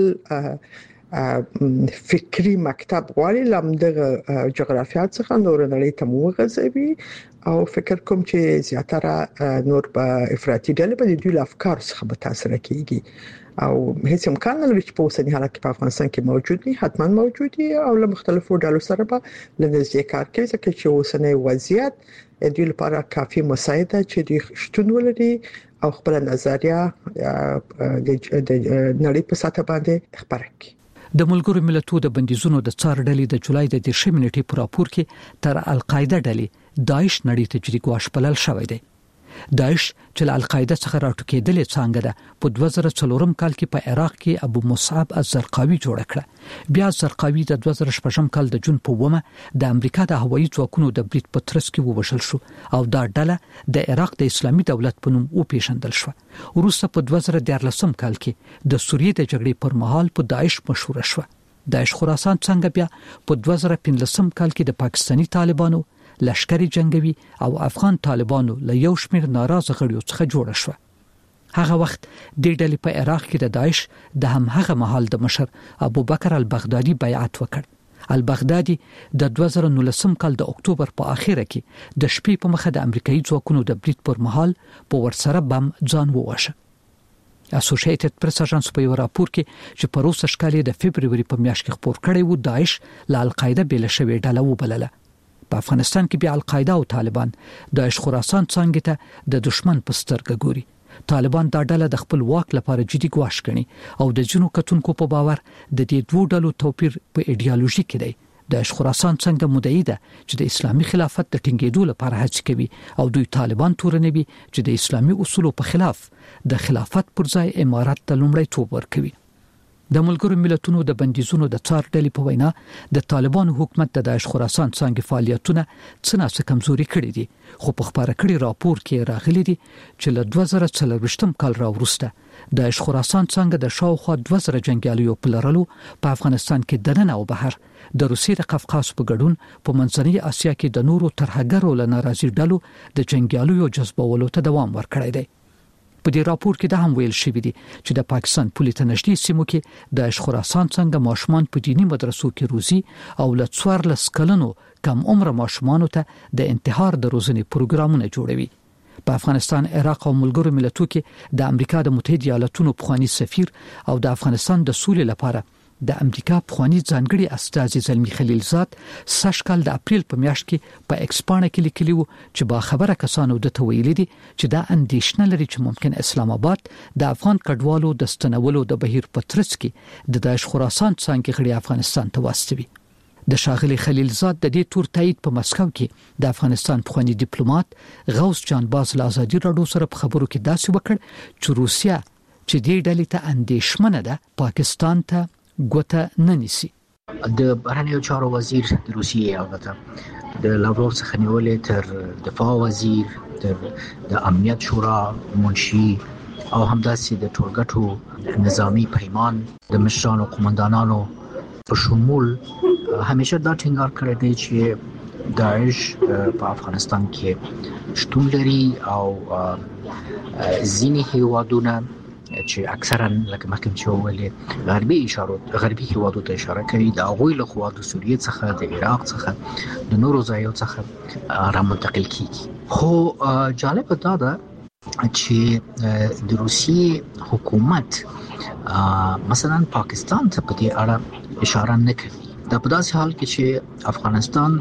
فکری مکتب غواړي لمدغه جغرافیات څخه نور نړۍ ته موغځوي او فکر کوم چې زیاتره نور په افراطي ډلې په دوی افکار څخه متاثر کیږي او هیڅ امکان نه لري چې په اوسني حالت کې په افغانستان کې موجود دي، حتمان موجود دي او له مختلفو ډلو سره به لنږدې کار کوي ځکه چې اوسنی وضعیت دوی لپاره کافي مساعده چې دوی شتون ولري او خپل نظریه د نړۍ په سطح باندې خبره کوي. د ملګرو ملتونو د بندیزونو د څار ډلې د جولای د 10 نیټې پر راپور کې تر القاعده ډلې داعش نړۍ ته جدي ګواښ بلل شوی دی. داعش چې القاعده څخه راټوکېدلې څنګه ده په 2004 کال کې په عراق کې ابو مصعب الزرقاوي جوړ کړ. بیا الزرقاوي د 2014 کال د جون په 1 د امریکا د هوایي ځواکونو د برید په ترڅ کې ووژل شو او دا ډله د عراق د اسلامي دولت په نوم وپیژندل شو. وروسته په 2014 کال کې د سوریې د جګړې پر مهال په داعش مشهور شو. داعش خراسان څنګه بیا په 2015 کال کې د پاکستانی طالبانو لشکري جنگوي او افغان طالبانو له یو شمېر ناراضه غړیو څخه جوړ شو. هغه وخت د ډلې په عراق کې د داعش د همغه مهال د مشر ابو بکر البغدادي بیعت وکړ. البغدادي د 2019 کال د اکتوبر په اخیره کې د شپې په مخه د امریکایي ځواکونو د برید پر مهال په ورسره بم ځان وواشه. اسوسییټډ پریس اژانس په یو راپور کې چې په روس اشکالي د فبرवरी په میاشت کې خبر کړی و داعش له القاعده بیل شوی ډله وبلله. په افغانستان کې بیا القاعده او طالبان داعش خراسان څنګه ته د دشمن په سترګه ګوري. طالبان دا ډله د خپل واک لپاره جدي ګواښ کوي او د جنو کتونکو په باور د دې دوه ډلو توپیر په ایډیالوژي کې دی. داعش خراسان څنګه مدعي ده چې د اسلامي خلافت د ټینګېدو لپاره هڅه کوي او دوی طالبان تورنوي چې د اسلامي اصولو په خلاف د خلافت پر ځای امارت ته لومړیتوب ورکوي. د ملګرو ملتونو د بندیزونو د څار ډلې په وینا د طالبانو حکومت د داعش خراسان څنګه فعالیتونه څنګه کمزوري کړي دي، خو په خبره کړي راپور کې راغلي دي چې له 2024 کال راوروسته داعش خراسان څنګه د شاوخوا 2000 جنگیالیو په لرلو په افغانستان کې دننه او بهر د روسیې د قفقاز په ګډون په منځنۍ اسیا کې د نورو ترهګرو له ناراضي ډلو د جنگیالیو جذبولو ته دوام ورکړی دی. په دې راپور کې دا هم ویل شوی دی چې د پاکستان پولیس نږدې سیمو کې د خراسان څنګه ماشومان په دینی مدرسو کې روزي او له 14 کلنو کم عمر ماشومانو ته د انتحار د روزنې پروګرامونه جوړوي. په افغانستان، عراق او ملګرو ملتونو کې د امریکا د متحده ایالاتونو پخوانی سفیر او د افغانستان د سولې لپاره د امریکا پخوانی ځانګړي استازي زلمی خلیلزاد سشکل د اپریل په میاشت کې په ایکسپانه کې لیکلی و چې با خبره کسانو د تویل دي چې دا اندیشنه لري چې ممکن اسلام آباد د افغان کډوالو د ستنولو د بهیر په ترڅ کې د داعش خراسان څنګه غړي افغانستان ته واستوي. د شاغلي خلیلزاد د دې تور تایید په مسکو کې د افغانستان پخوانی ډیپلوماټ غوث جان باز له ازادي راډیو سره په خبرو کې داسې وکړ چې روسیا چې دې ډلې ته اندیشمنه ده پاکستان ته ګوته نه نیسي. د بهرنیو چارو وزیر د روسیې هغه د لاوروف څخه نیولې تر دفاع وزیر تر د امنیت شورا منشي او همداسې د ټولګټو نظامی پیمان د مشرانو قومندانانو په شمول همیشه دا ټینګار کړی دی چې داعش په افغانستان کې شتون لري او ځینې هیوادونه چې اکثرا لکه مخکې چې ویل غربي هیوادو ته اشاره کوي د هغوی له خوا د سوریې څخه د عراق څخه د نورو ځایونو څخه را منتقل کیږي. خو جالب دا ده چې د روسیې حکومت مثلا پاکستان ته په دې اړه اشاره نه کوي. دا په داسې حال کې چې افغانستان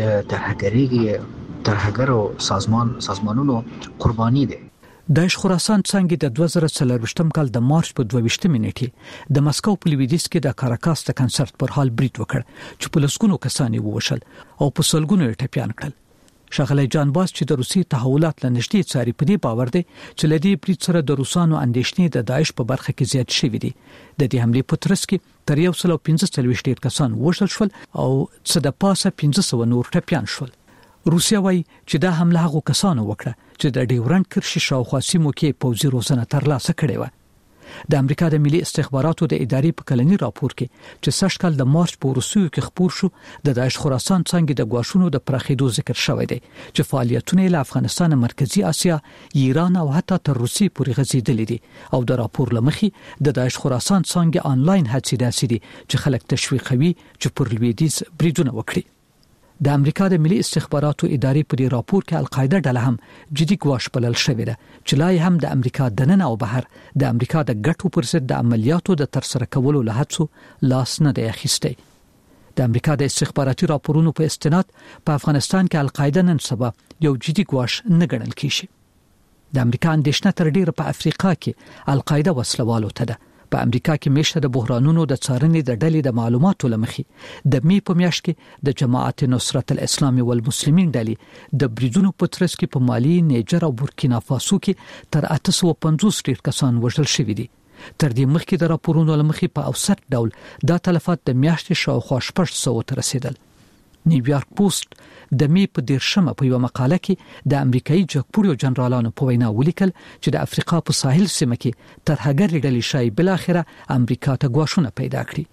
د ترهګرو سازمانونو قرباني دی. داعش خراسان څنګه د 2024 کال د مارچ په 22 نیټه د مسکو په لویدیځ کې د کاراکاس د کنسرت پر حال برید وکړ چې په لسګونو کسان ووشل او په سلګونو ټپيان کړل. شاغلی جان باز چې د روسي تحولات لنشتي څاري په دې باور دی چې لدی برید سره د روسانو اندیشنې د داعش په برخه کې زیات شوې دي. د دې حمله په ترڅ کې تر 115 کسان وشل شول او څه د پاسه 1500 نور ټپيان شول. روسیا وايي چې دا حمله هغه کسانو وکړه چې د ډیورنډ کرښې شاوخوا سیمو کې پوځي روزنه ترلاسه کړې و. د امریکا د ملي استخباراتو د ادارې په کلنی راپور کې چې سشکل د مارچ په روسیو کې خبر شو د داعش خراسان څنګه د غواښونو د پراخېدو ذکر شوی دی چې فعالیتونه له افغانستان، مرکزی اسیا، ایران او حتی تر روسیې پورې غځېدلې دي او د راپور لمخې د داعش خراسان څنګه آنلاین هڅې داسې دي چې خلک تشویقوي چې پر لویدیځ بریدونه وکړي. د امریکا د ملي استخباراتو ادارې په دې راپور کې القاعده ډله هم جدي ګواښ بلل شوې ده چې لا هم د امریکا دننه او بهر د امریکا د ګټو پر ضد د عملیاتو د ترسره کولو له هڅو لاس نه دی اخیستی. د امریکا د استخباراتي راپورونو په استناد په افغانستان کې القاعده نن سبا یو جدي ګواښ نه ګڼل کیږي. د امریکا اندیشنه تر ډیره په افریقا کې القاعده وسلوالو ته ده. په امریکا کې میشته د بحرانونو د څارنې د ډلې د معلوماتو لمخې د می په میاشت کې د جماعت نصرت الاسلام والمسلمین ډلې د بریدونو په ترڅ کې په مالی، نیجر او بورکینا فاسو کې تر 850 کسان وژل شوي دي. تر دې مخکې د راپورونو لمخې په اوسط ډول دا تلفات د میاشتې شاوخوا 600 ته رسیدل. نیویارک پوسټ د می په 10 په یو مقاله کې د امریکایي جګپوړو جنرالانو په وینا ولیکل چې د افریقا په ساحل سیمه کې ترهګر ډلې شای بل اخره امریکا ته غواښونه پیدا کړي.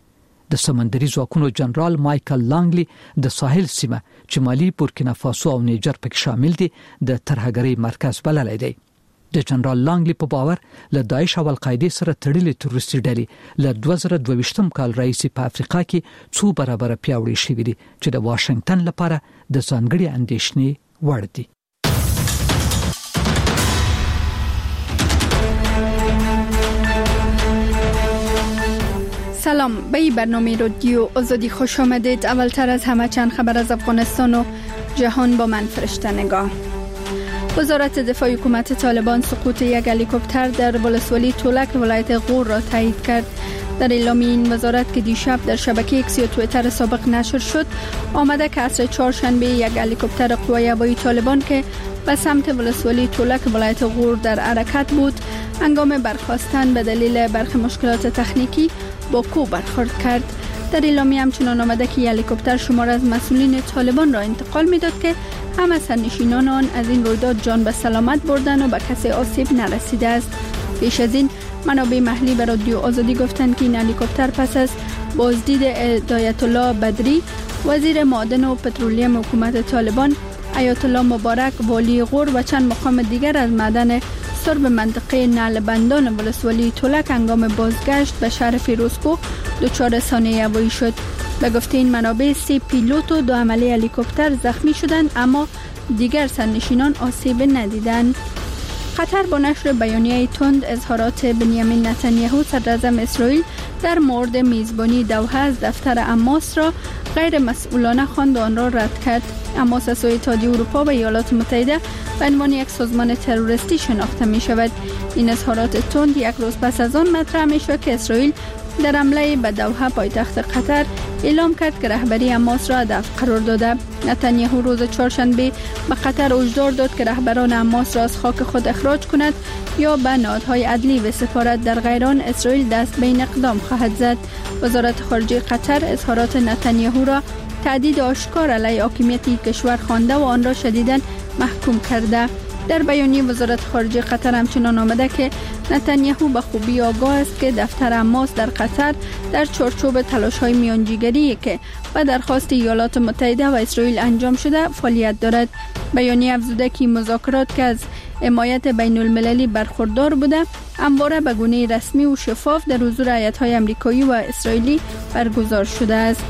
د سمندري ځواکونو جنرال مايکل لانګلی د ساحل سیمه چې مالی، بورکینا فاسو او نیجر پکې شامل دي د ترهګرۍ مرکز بللی دی. د جنرال لانګلی په باور له داعش او القاعده سره تړلې تروریستي ډلې له 2022 کال راهیسې په افریقا کې څو برابر پیاوړې شوې دي چې د واشنگټن لپاره د ځانګړي اندېښنې وړ دي. سلام، به این برنامه رادیو آزادی خوش آمدید. اولتر از همه چند خبر از افغانستان و جهان با من فرشته نگاه. وزارت دفاع حکومت طالبان سقوط یک هلیکوپتر در ولسوالی تولک ولایت غور را تایید کرد. در اعلامیه این وزارت که دیشب در شبکه ایکس یا توییتر سابق نشر شد، آمده که عصر چهارشنبه یک هلیکوپتر قوای هوایی طالبان که به سمت ولسوالی تولک ولایت غور در حرکت بود، هنگام برخاستن به دلیل برخی مشکلات تکنیکی با کوه برخورد کرد. در اعلامیه همچنان آمده که هلیکوپتر شمار از مسئولین طالبان را انتقال می‌داد که همه سرنشینان آن از این رویداد جان به سلامت بردند و به کسی آسیب نرسیده است. پیش از این منابع محلی به رادیو آزادی گفتند که این هلیکوپتر پس از بازدید آیت الله بدری وزیر معدن و پترولیم حکومت طالبان، آیت الله مبارک والی غور و چند مقام دیگر از معدن سرب منطقه نعلبندان ولسوالی تولک هنگام بازگشت به شهر فیروزکوه دچار سانحه هوایی شد. به گفته این منابع 3 پیلوت و 2 عمله هلیکوپتر زخمی شدند، اما دیگر سرنشینان آسیب ندیدند. قطر با نشر بیانیه تند اظهارات بنیامین نتانیاهو صدراعظم اسرائیل در مورد میزبانی دوحه از دفتر اماس را غیر مسئولانه خواند و آن را رد کرد. اماس از سوی اتحادیه اروپا و ایالات متحده به عنوان یک سازمان تروریستی شناخته می شود. این اظهارات تند یک روز پس از آن مطرح می شد که اسرائیل در حمله به دوحه پایتخت قطر اعلام کرد که رهبری اماس را هدف قرار داده. نتانیاهو روز چهارشنبه به قطر هشدار داد که رهبران اماس را از خاک خود اخراج کند یا به نهادهای عدلی بسپارد، در غیر آن اسرائیل دست به این اقدام خواهد زد. وزارت خارجه قطر اظهارات نتانیاهو را تهدید آشکار علیه حاکمیت کشور خوانده و آن را شدیداً محکوم کرده. در بیانیه وزارت خارجه قطر همچنان آمده که نتانیاهو به خوبی آگاه است که دفتر اماس در قطر در چارچوب تلاش‌های میانجیگری که به درخواست ایالات متحده و اسرائیل انجام شده فعالیت دارد. بیانیه افزوده که مذاکرات که از حمایت بین المللی برخوردار بوده، همواره به گونه رسمی و شفاف در حضور هیئت‌های آمریکایی و اسرائیلی برگزار شده است.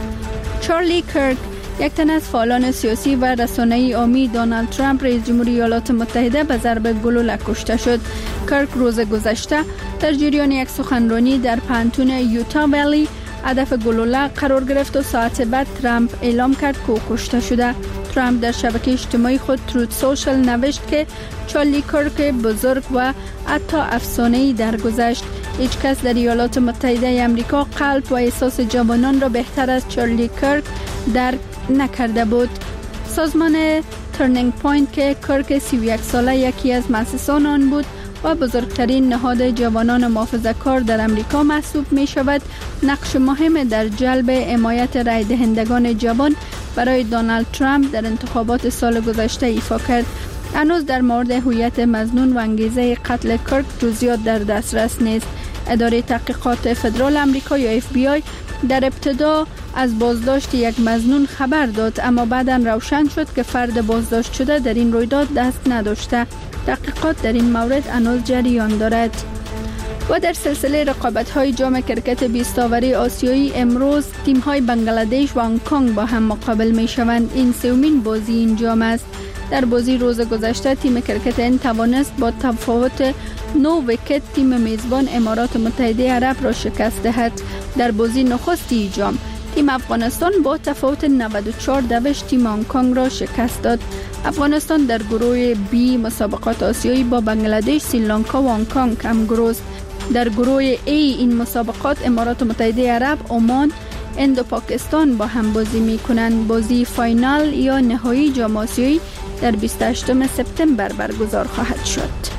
چارلی کرک، یک تن از فعالان سیاسی و رسانه‌ای حامی دونالد ترامپ رئیس جمهوری ایالات متحده به ضرب گلوله کشته شد. کرک روز گذشته در جریان یک سخنرانی در پانتون یوتا ولی هدف گلوله قرار گرفت و ساعت بعد ترامپ اعلام کرد که او کشته شده. ترامپ در شبکه اجتماعی خود تروت سوشل نوشت که چارلی کرک بزرگ و حتی افسانه‌ای درگذشت. هیچ کس در ایالات متحده آمریکا قلب و احساس جوانان را بهتر از چارلی کرک درک نکرده بود. سازمان ترنینگ پوینت که کرک 31 ساله یکی از مؤسسان آن بود و بزرگترین نهاد جوانان محافظه‌کار در امریکا محسوب می شود، نقش مهم در جلب حمایت رای دهندگان جوان برای دونالد ترامپ در انتخابات سال گذشته ایفا کرد. هنوز در مورد هویت مظنون و انگیزه قتل کرک جزئیات در دسترس نیست. اداره تحقیقات فدرال آمریکا یا FBI در ابتدا از بازداشت یک مظنون خبر داد، اما بعداً روشن شد که فرد بازداشت شده در این رویداد دست نداشته. تحقیقات در این مورد هنوز جریان دارد. و در سلسله رقابت‌های جام کرکت 20 آوری آسیایی امروز تیم‌های بنگلادش و هنگ کنگ با هم مقابل می‌شوند. این سومین بازی این جام است. در بازی روز گذشته تیم کرکت هند توانست با تفاوت 9 ویکت تیم میزبان امارات متحده عرب را شکست دهد. در بازی نخستی جام تیم افغانستان با تفاوت 94 دوشت تیم هنگ کنگ را شکست داد. افغانستان در گروه بی مسابقات آسیایی با بنگلادش، سریلانکا و هنگ کنگ همگروه است. در گروه A این مسابقات امارات متحده عرب، عمان، هند و پاکستان با هم بازی می کنند. بازی فاینال یا نهایی جام آسیایی در 28 سپتامبر برگزار خواهد شد.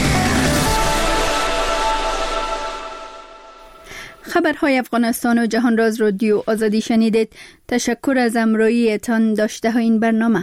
خبرهای افغانستان و جهان را از رادیو آزادی شنیدید. تشکر از همراهیتان. داشته های این برنامه.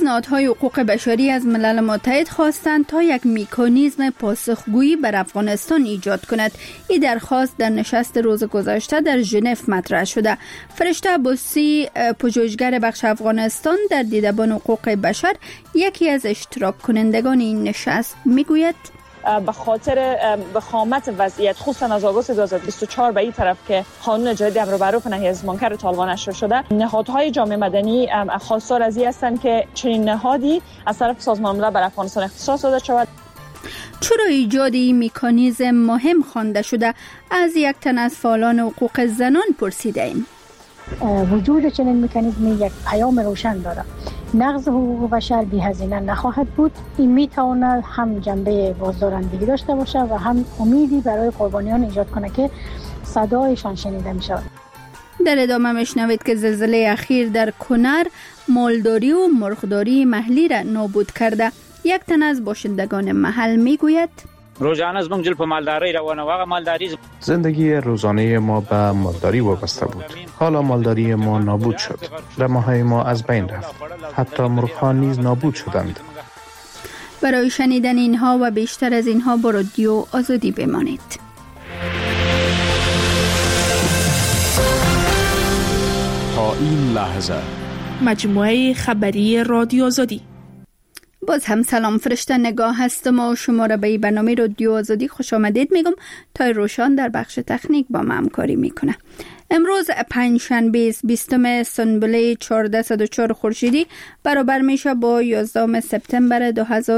نهادهای حقوق بشری از ملل متحد خواستند تا یک مکانیزم پاسخگویی بر افغانستان ایجاد کند. این درخواست در نشست روز گذشته در ژنو مطرح شده. فرشته عباسی، پژوهشگر بخش افغانستان در دیدبان حقوق بشر، یکی از اشتراک کنندگان این نشست میگوید به خاطر وخامت وضعیت خصوصا از آگوست 2024 به این طرف که قانون جدید امر معروف و نهی از منکر طالبان نشر شده، نهادهای جامعه مدنی خواستار از این هستند که چنین نهادی از طرف سازمان ملل بر افغانستان اختصاص داده شود. چرا ایجاد این مکانیزم مهم خوانده شده؟ از یک تن از فعالان حقوق زنان پرسیدیم. وجود چنین مکانیزمی یک پیام روشن داره. نقض حقوق بشر بی هزینه نخواهد بود. این میتواند هم جنبه بازدارندگی داشته باشه و هم امیدی برای قربانیان ایجاد کنه که صدایشان شنیده می شود. در ادامه میشنوید که زلزله اخیر در کنر مالداری و مرغداری محلی را نابود کرده. یک تن از باشندگان محل میگوید روزانه زمونږ جل په مالداري روانه واغه مالداری زندگی روزانه ما به مالداری وابسته بود. حالا مالداری ما نابود شد. دماهای ما از بین رفت. حتی مرغ‌ها نیز نابود شدند. برای شنیدن اینها و بیشتر از اینها با رادیو آزادی بمانید. تا این لحظه مجموعه خبری رادیو آزادی. باز هم سلام، فرشته نگاه هستم و شما را به این برنامه رادیو آزادی خوش آمدید میگم. تای روشان در بخش تکنیک با ما همکاری میکنه. امروز پنجشنبه 20 سنبله 1404 خورشیدی برابر میشه با 11 سپتامبر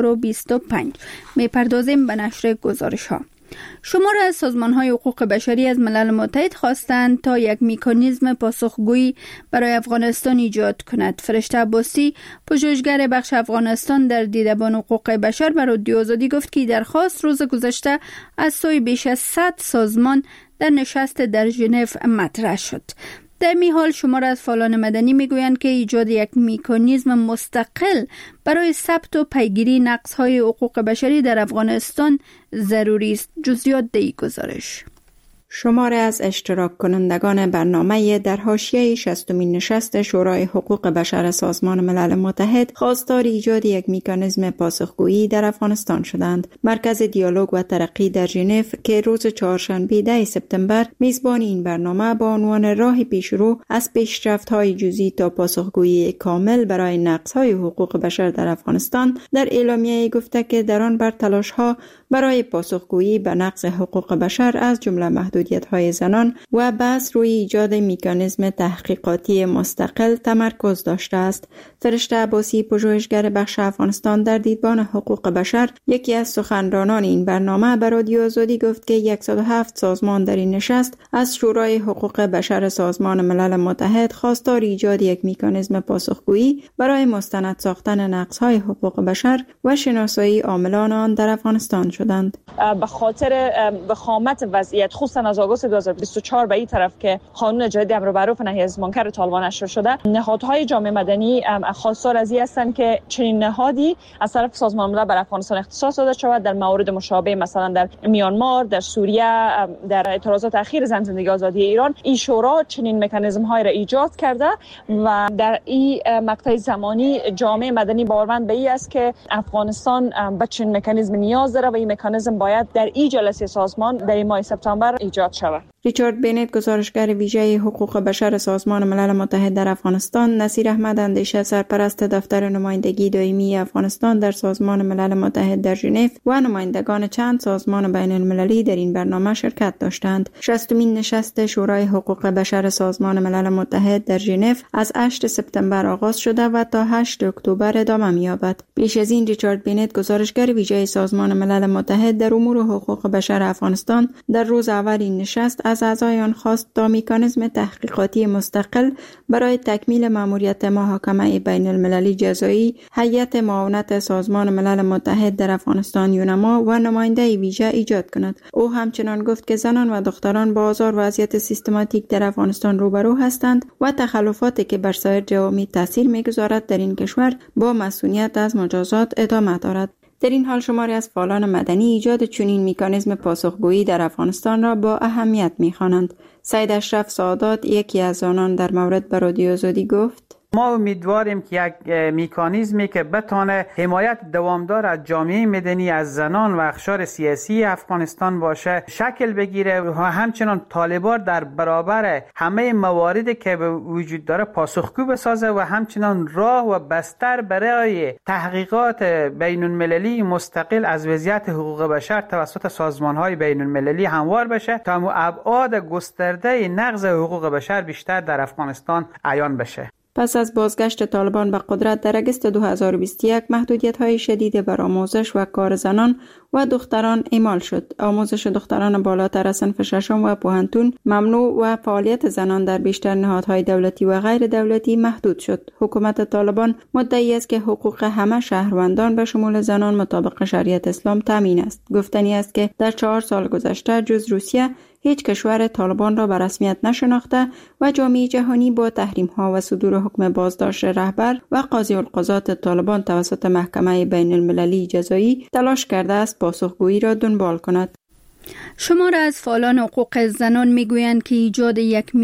2025. میپردازیم به نشر گزارش ها. شمار از سازمان‌های حقوق بشری از ملل متحد خواستند تا یک مکانیزم پاسخگویی برای افغانستان ایجاد کند. فرشته عباسی، پژوهشگر بخش افغانستان در دیدبان حقوق بشر، بر رادیو آزادی گفت که درخواست روز گذشته از سوی بیش از 100 سازمان در نشست در ژنو مطرح شد. در این حال شمار از فعالان مدنی میگویند که ایجاد یک مکانیزم مستقل برای ثبت و پیگیری نقض‌های حقوق بشری در افغانستان ضروری است. جزئیات در این گزارش. شمار از اشتراک کنندگان برنامه در حاشیه 60مین نشست شورای حقوق بشر سازمان ملل متحد خواستار ایجاد یک مکانیزم پاسخگویی در افغانستان شدند. مرکز دیالوگ و ترقی در ژنو که روز چهارشنبه 10 سپتامبر میزبان این برنامه با عنوان راه پیشرو از پیشرفت‌های جزئی تا پاسخگویی کامل برای نقض‌های حقوق بشر در افغانستان در اعلامیه گفته که در آن بر تلاش‌ها برای پاسخگویی به نقض حقوق بشر از جمله محدودیت‌های زنان و بحث روی ایجاد مکانیزم تحقیقاتی مستقل تمرکز داشته است. فرشته عباسی، پژوهشگر بخش افغانستان در دیدبان حقوق بشر، یکی از سخنرانان این برنامه، به رادیو آزادی گفت که 107 سازمان در این نشست از شورای حقوق بشر سازمان ملل متحد خواستار ایجاد یک مکانیزم پاسخگویی برای مستند ساختن نقض‌های حقوق بشر و شناسایی عاملان آن در افغانستان شدند. به خاطر وخامت وضعیت خصوصا از آگوست 2024 به این طرف که قانون جدید امر معروف و نهی از منکر طالبان نشر شده، نهادهای جامعه مدنی خواستار از این هستند که چنین نهادی از طرف سازمان ملل بر افغانستان اختصاص داده شود. در موارد مشابه مثلا در میانمار، در سوریه، در اعتراضات اخیر زن زندگی آزادی ایران، این شورا چنین مکانیزم های را ایجاد کرده و در این مقطع زمانی جامعه مدنی باورمند به این است که افغانستان به چنین مکانیزم نیاز داره و این مکانیزم باید در این جلسه سازمان در ماه سپتامبر ایجاد شود. ریچارد بینت، گزارشگر ویژه حقوق بشر سازمان ملل متحد در افغانستان، نصیر احمد اندیشه، سرپرست دفتر نمایندگی دائمی افغانستان در سازمان ملل متحد در ژنو و نمایندگان چند سازمان بین المللی در این برنامه شرکت داشتند. 60مین نشست شورای حقوق بشر سازمان ملل متحد در ژنو از 8 سپتامبر آغاز شده و تا 8 اکتبر ادامه می‌یابد. پیش از این ریچارد بینت، گزارشگر ویژه سازمان ملل متحد در امور حقوق بشر افغانستان، در روز اول این نشست از اعضای آن خواست تا مکانیزم تحقیقاتی مستقل برای تکمیل مأموریت محاکمه بین المللی جزایی، هیئت معاونت سازمان ملل متحد در افغانستان یونما و نماینده ویژه ایجاد کند. او همچنان گفت که زنان و دختران با آزار و اذیت سیستماتیک در افغانستان روبرو هستند و تخلفاتی که بر سایر جوامع تاثیر می‌گذارد در این کشور با مسئولیت از مجازات ادامه دارد. در این حال شماری از فعالان مدنی ایجاد چنین مکانیزم پاسخگویی در افغانستان را با اهمیت می‌خوانند. سید اشرف سعادات، یکی از آنان، در مورد به رادیو آزادی گفت: ما امیدواریم که یک مکانیزمی که بتونه حمایت دوامدار از جامعه مدنی، از زنان و اقشار سیاسی افغانستان باشه شکل بگیره و همچنان طالبان در برابر همه مواردی که وجود داره پاسخگو بسازه و همچنان راه و بستر برای تحقیقات بین المللی مستقل از وضعیت حقوق بشر توسط سازمان‌های بین المللی هموار بشه تا ابعاد گسترده نقض حقوق بشر بیشتر در افغانستان عیان بشه. پس از بازگشت طالبان به قدرت در اگست 2021 محدودیت‌های شدید بر آموزش و کار زنان و دختران اعمال شد. آموزش دختران بالاتر از صنف ششم و پوهنتون ممنوع و فعالیت زنان در بیشتر نهادهای دولتی و غیر دولتی محدود شد. حکومت طالبان مدعی است که حقوق همه شهروندان به شمول زنان مطابق شریعت اسلام تامین است. گفتنی است که در 4 سال گذشته جز روسیه هیچ کشور طالبان را به رسمیت نشناخته و جامعه جهانی با تحریم‌ها و صدور حکم بازداشت رهبر و قاضی القضات طالبان توسط محکمه بین المللی جزایی تلاش کرده است پاسخگویی را دنبال کند. شمار از فعالان حقوق زنان میگویند که ایجاد یک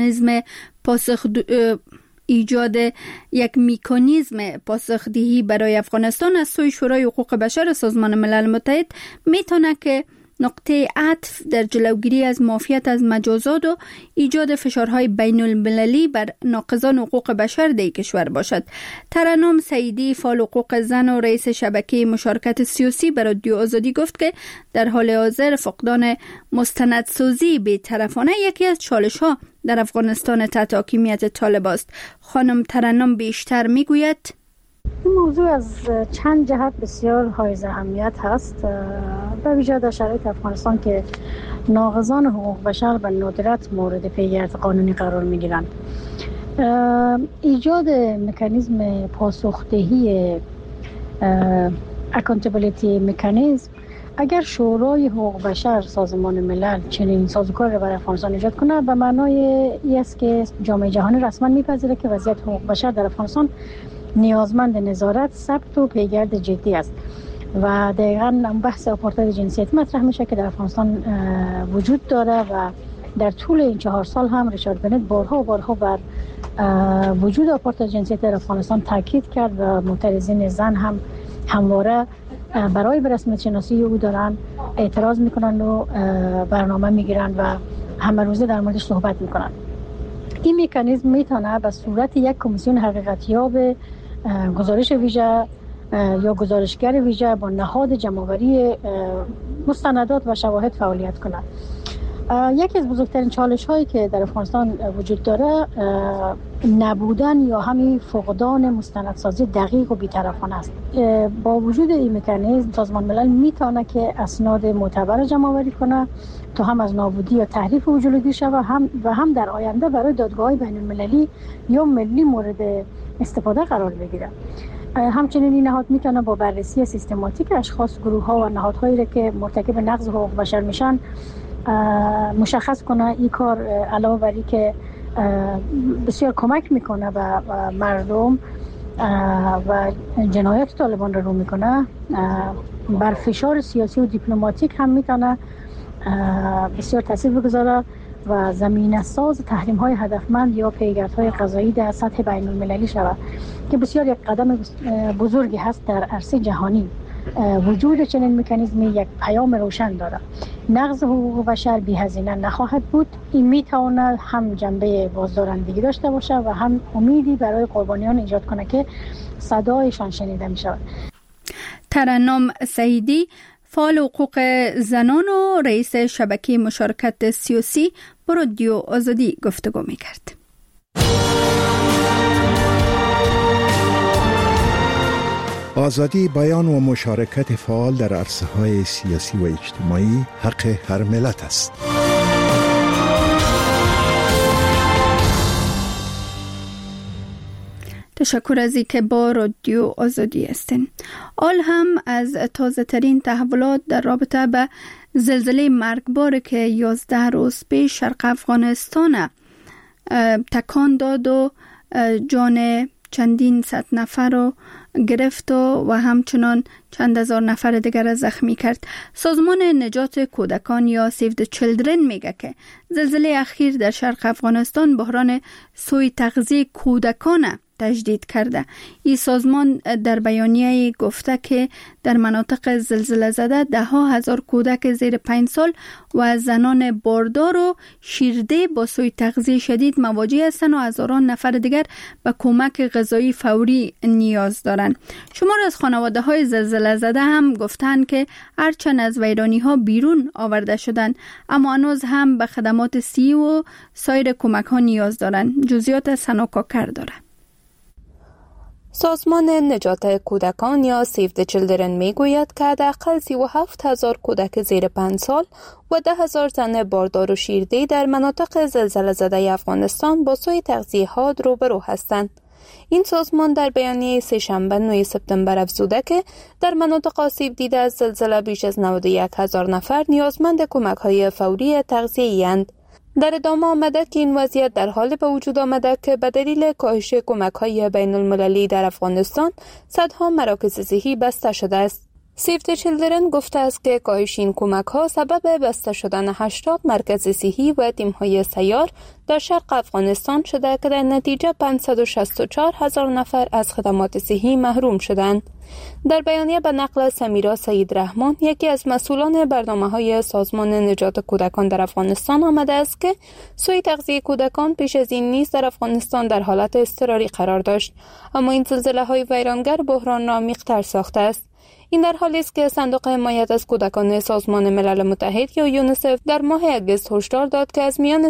میکانیزم پاسخدهی برای افغانستان از سوی شورای حقوق بشر سازمان ملل متحد میتونه که نقطه عطف در جلوگیری از معافیت از مجازات و ایجاد فشارهای بین المللی بر ناقضان حقوق بشر در کشور باشد. ترنم سعیدی، فعال حقوق زن و رئیس شبکه مشارکت سیاسی به رادیو آزادی گفت که در حال حاضر فقدان مستندسازی بی‌طرفانه یکی از چالش‌ها در افغانستان تحت حاکمیت طالبان است. خانم ترنم بیشتر میگوید این موضوع از چند جهت بسیار حائز اهمیت هست، به ویژه در شرایط افغانستان که ناقضان حقوق بشر به ندرت مورد پیگرد قانونی قرار می‌گیرند. ایجاد مکانیزم پاسخدهی اکانتابیلیتی مکانیزم اگر شورای حقوق بشر سازمان ملل چنین سازوکار را برای افغانستان ایجاد کنه به معنای این است که جامعه جهانی رسما میپذیره که وضعیت حقوق بشر در افغانستان نیازمند نظارت، ثبت و پیگرد جدی است و دقیقاً بحث آپارتاید جنسیتی مطرح میشه که در افغانستان وجود داره و در طول این 4 سال هم ریچارد بنت بارها و بارها بر وجود آپارتاید جنسیتی در افغانستان تاکید کرد و معترضین زن هم همواره برای به رسمیت شناسی او دارن اعتراض میکنن و برنامه میگیرن و همه روزه در موردش صحبت میکنن. این مکانیزم میتونه به صورت یک کمیسیون حقیقتیاب گزارش ویژه یا گزارشگر ویژه با نهاد جمع‌آوری مستندات و شواهد فعالیت کنه. یکی از بزرگترین چالش هایی که در افغانستان وجود داره نبودن یا همین فقدان مستندسازی دقیق و بی‌طرفانه است. با وجود این مکانیزم سازمان ملل میتونه که اسناد معتبر جمع‌آوری کنه تا هم از نابودی یا تحریف او جلوگیری شود و هم در آینده برای دادگاه‌های بین‌المللی یا ملی مورد استفاده قرار بگیره. همچنین این نهاد میتونه با بررسی سیستماتیک اشخاص، گروه‌ها و نهادهایی را که مرتکب نقض حقوق بشر میشن مشخص کنه. این کار علاوه بر این که بسیار کمک میکنه به مردم و جنایات طالبان رو میکنه، بر فشار سیاسی و دیپلماتیک هم میتونه بسیار تاثیر بگذاره و زمینه ساز تحریم های هدفمند یا پیگردهای قضایی در سطح بین المللی شود که بسیار یک قدم بزرگی هست در عرصه جهانی. وجود چنین مکانیزمی یک پیام روشن داره: نقض حقوق بشر بی‌هزینه نخواهد بود. این میتونه هم جنبه بازدارندگی داشته باشه و هم امیدی برای قربانیان ایجاد کنه که صدایشان شنیده می شود. ترنم سعیدی، فعال حقوق زنان و رئیس شبکه مشارکت سیاسی، با رادیو آزادی گفتگو می کرد. آزادی بیان و مشارکت فعال در عرصه‌های سیاسی و اجتماعی حق هر ملت است. تشکر از اینکه با رادیو آزادی هستین. آل هم از تازه ترین تحولات در رابطه به زلزله مرگبار که 11 روز پیش شرق افغانستان تکان داد و جان چندین صد نفر رو گرفت و همچنان چند هزار نفر دیگر زخمی کرد. سازمان نجات کودکان یا سیو د چیلدرن میگه که زلزله اخیر در شرق افغانستان بحران سوء تغذیه کودکان تجدید کرده. این سازمان در بیانیه گفته که در مناطق زلزله زده 10,000 کودک زیر 5 سال و زنان باردار و شیرده با سوء تغذیه شدید مواجه هستند و هزاران نفر دیگر به کمک غذایی فوری نیاز دارند. شمار از خانواده های زلزله زده هم گفتند که هرچند از ویرانی ها بیرون آورده شدند اما هنوز هم به خدمات صحی و سایر کمک ها نیاز دارند. جزئیات سنا کاکر داره. سازمان نجات کودکان یا سیو د چیلدرن می گوید که حداقل 37,000 کودک زیر 5 سال و 10,000 زن باردار و شیرده در مناطق زلزله زده افغانستان با سوء تغذیه ها روبرو هستند. این سازمان در بیانیه سه‌شنبه 9 سپتامبر افزوده که در مناطق آسیب دیده از زلزله بیش از 91,000 نفر نیازمند کمک‌های فوری تغذیه‌ای اند. در ادامه آمده که این وضعیت در حال به وجود آمده که به دلیل کاهش کمک‌های بین‌المللی در افغانستان صدها مراکز صحی بسته شده است. سیو د چیلدرن گفته است که کاهش این کمک‌ها سبب بسته شدن 80 مرکز صحی و تیم‌های سیار در شرق افغانستان شده که در نتیجه 564,000 نفر از خدمات صحی محروم شدند. در بیانیه به نقل سمیرا سید رحمان یکی از مسئولان برنامه‌های سازمان نجات کودکان در افغانستان آمده است که سوء تغذیه کودکان پیش از این نیز در افغانستان در حالت اضطراری قرار داشت، اما این زلزله‌های ویرانگر بحران را عمیق‌تر ساخته است. این در حالی است که صندوق حمایت از کودکان سازمان ملل متحد یا یونیسف در ماه اگست هشدار داد که از میان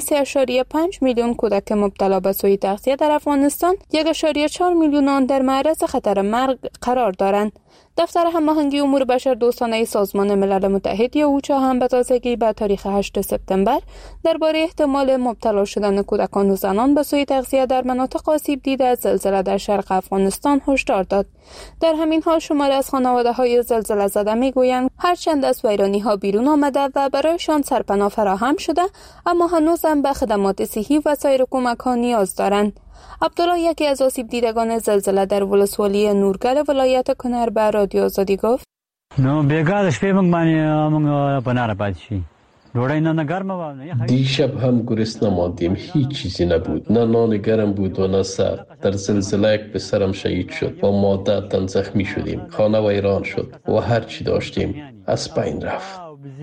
3.5 میلیون کودک مبتلا به سوء تغذیه در افغانستان 1.4 میلیون آن در معرض خطر مرگ قرار دارند. دفتر هماهنگی امور بشردوستانه سازمان ملل متحد یا اوچا هم به تازگی به تاریخ 8 سپتامبر درباره احتمال مبتلا شدن کودکان و زنان به سوء تغذیه در مناطق آسیب دیده از زلزله در شرق افغانستان هشدار داد. در همین حال شماری از خانواده‌های زلزله زده میگویند هرچند از ویرانی‌ها بیرون آمده و برایشان سرپناه فراهم شده اما هنوز هم به خدمات صحی و سایر کمک‌ها نیاز دارند. عبدالله یکی از آسیب دیدگان زلزله در ولسوالی نورگل ولایت کنر به رادیو آزادی گفت: نو بیگا شپې موږ باندې پناه پاتشي ډوډۍ نه ګرمه و. دیشب هم گرسنه ماندیم، هیچ چیزی نبود، نه نان گرم بود و نه سرد. در زلزله یک پسرم شهید شد و ما 10 تن زخمی شدیم. خانه ویران شد و هر چی داشتیم از بین رفت.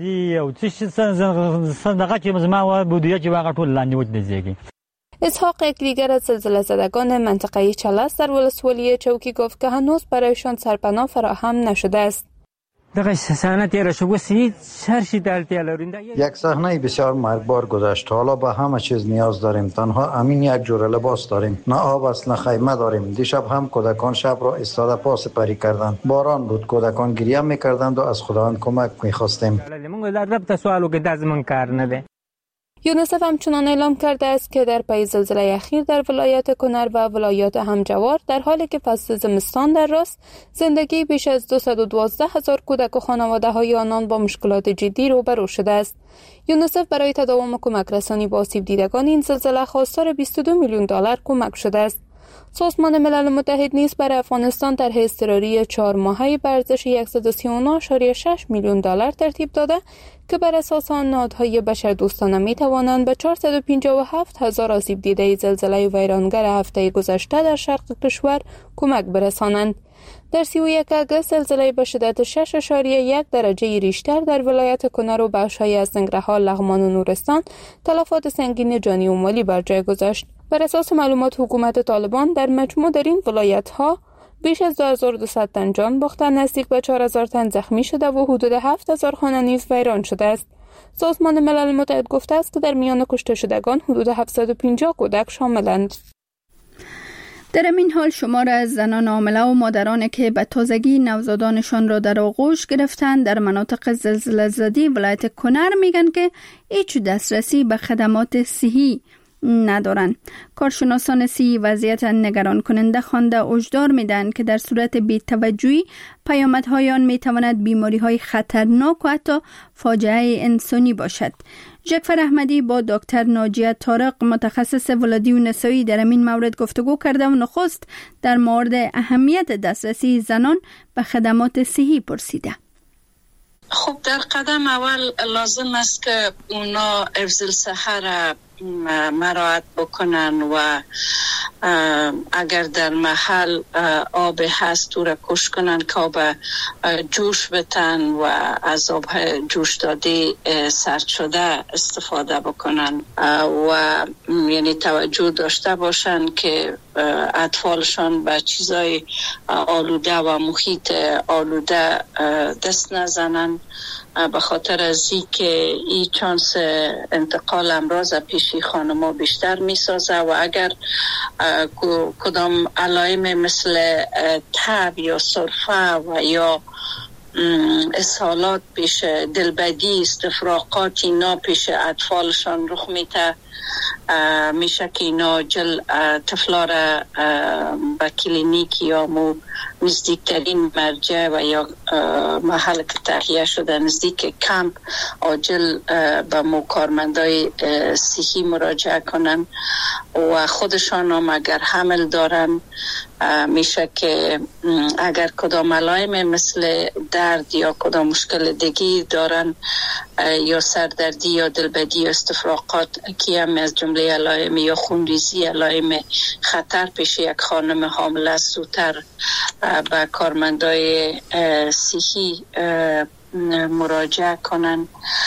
اسحاق یک دیگر از زلزله زدگان منطقه چلس در ولسوالی چوکی گفت که هنوز برایشان سرپناه فراهم نشده است. یک صحنه بسیار مرگبار گذشت. حالا به همه چیز نیاز داریم. تنها همین یک جور لباس داریم. نه آب است نه خیمه داریم. دیشب هم کودکان شب را ایستاده پا سپری کردند. باران بود. کودکان گریه می‌کردند و از خداوند کمک می‌خواستیم. یونیسف همچنان اعلام کرده است که در پی زلزله اخیر در ولایت کنر و ولایات همجوار در حالی که فصل زمستان در راست، زندگی بیش از 212,000 کودک و خانواده‌های آنان با مشکلات جدی روبرو شده است. یونیسف برای تداوم کمک رسانی به آسیب دیدگان این زلزله خواستار 22 میلیون دلار کمک شده است. سازمان ملل متحد نیز برای افغانستان طرح اضطراری 4 ماهه به ارزش 139.6 میلیون دلار ترتیب داده که بر اساس آن نهادهای بشردوستانه می توانند به 457,000 آسیب دیده زلزله ویرانگر هفته گذشته در شرق کشور کمک برسانند. در 31 آگوست زلزله به شدت 6.1 درجه ریشتر در ولایت کنر و بخش‌های از ننگرهار، لغمان و نورستان تلفات سنگین جانی و مالی بر جای گذاشت. بر اساس معلومات حکومت طالبان در مجموع در این ولایت‌ها بیش از 2200 تن جان باخته، نزدیک به 4000 تن زخمی شده و حدود 7000 خانه نیز ویران شده است. سازمان ملل متحد گفته است که در میان کشته شدگان حدود 750 کودک شاملند. در این حال شمار از زنان حامله و مادران که به تازگی نوزادانشان را در آغوش گرفتند در مناطق زلزله زده ولایت کنر میگن که هیچ دسترسی به خدمات صحی ندارند. کارشناسان صحی وضعیت نگران کننده خوانده هشدار میدن که در صورت بی‌توجهی پیامدهای آن میتواند بیماری‌های خطرناک و حتی فاجعه انسانی باشد. جعفر احمدی با دکتر ناجیه طارق متخصص ولادی و نسایی در این مورد گفتگو کرده و نخست در مورد اهمیت دسترسی زنان به خدمات صحی پرسیده. خب در قدم اول لازم است که اونا حفظ الصحه را مراعات بکنن و اگر در محل آب هست تو را کش کنن که آب جوش بتن و از آب جوش داده سرد شده استفاده بکنن و یعنی توجه داشته باشن که اطفالشان به چیزای آلوده و محیط آلوده دست نزنن، به خاطر از که این چانس انتقال امراض پیشی خانما بیشتر میسازه و اگر کدام علائم مثل تب یا سرفه و یا اسهالات پیش دلبدی استفراغات اینا پیش اطفالشان رخ میده، میشه که اینا طفلا را به کلینیک یا نزدیکترین مرجع و یا محل که تهیه شده نزدیک کمپ عاجل به کارمندای صحی مراجعه کنن و خودشان هم اگر حمل دارن میشه که اگر کدام علائم مثل درد یا کدام مشکل دیگی دارن یا سردردی یا دلبدی یا استفراغات که هم از جمله علائم یا خونریزی علائم خطر پیش یک خانم حامله زودتر به کارمندای صحی مراجعه کنن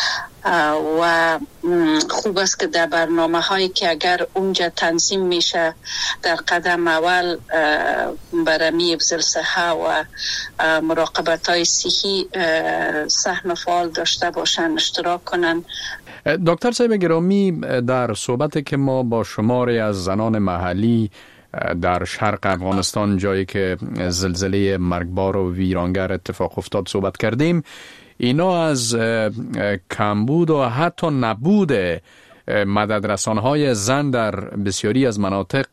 و خوب است که در برنامه هایی که اگر اونجا تنظیم میشه در قدم اول برمی افضل صحه و مراقبت های صحی سهم فعال داشته باشن، اشتراک کنن. دکتر صاحب گرامی، در صحبت که ما با شماری از زنان محلی در شرق افغانستان جایی که زلزله مرگبار و ویرانگر اتفاق افتاد صحبت کردیم، اینا از کمبود و حتی نبود مددرسان‌های زن در بسیاری از مناطق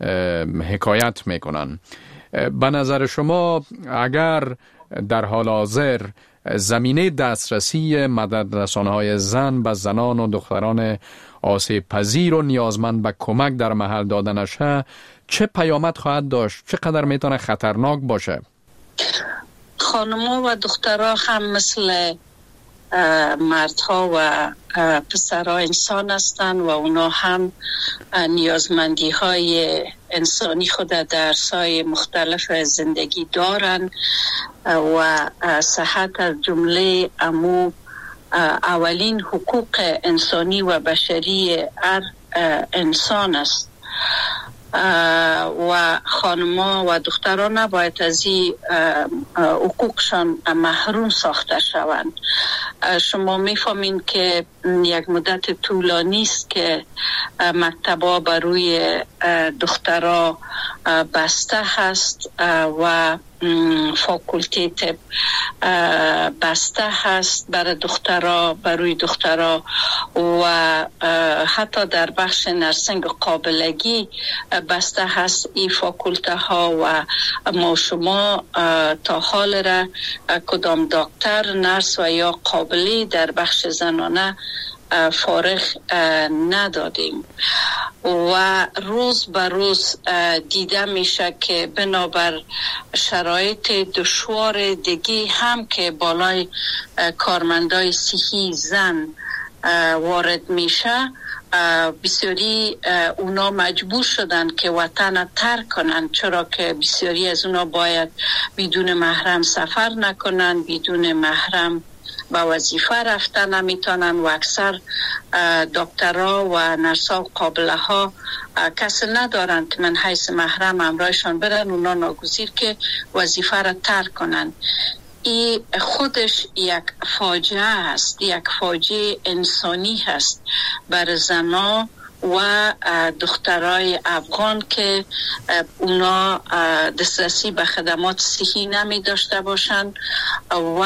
حکایت میکنن. به نظر شما اگر در حال حاضر زمینه دسترسی مددرسان‌های زن به زنان و دختران آسیب پذیر و نیازمند به کمک در محل دادنشه چه پیامد خواهد داشت؟ چقدر میتونه خطرناک باشه؟ خانم‌ها و دخترها هم مثل مردها و پسرها انسان هستند و اونا هم نیازمندی های انسانی خود در سای مختلف زندگی دارن و صحت از جمله اولین حقوق انسانی و بشری هر انسان است و خانم‌ها و دختران نباید از این حقوقشان محروم ساخته شوند. شما میفهمین که یک مدت طولانی است که مکتب‌ها برای دخترها بسته هست و فاکولته طب بسته هست برای دخترها و حتی در بخش نرسنگ قابلگی بسته هست این فاکولته ها و ما شما تا حال را کدام دکتر، نرس و یا قابلی در بخش زنانه فارغ ندادیم و روز به روز دیده میشه که بنابر شرایط دشوار دیگه هم که بالای کارمندای صحی زن وارد میشه، بسیاری اونا مجبور شدن که وطن ترک کنن، چرا که بسیاری از اونا باید بدون محرم سفر نکنن، بدون محرم با وظیفه رفتن نمیتونن و اکثر دکترها و نرسا و قابله ها کس ندارن که من حیث محرم همراهشان برن، اونا ناگزیر که وظیفه را ترک کنن. این خودش یک فاجعه است، یک فاجعه انسانی هست بر زنا و دخترای افغان که اونا دسترسی به خدمات صحی نمی داشته باشند و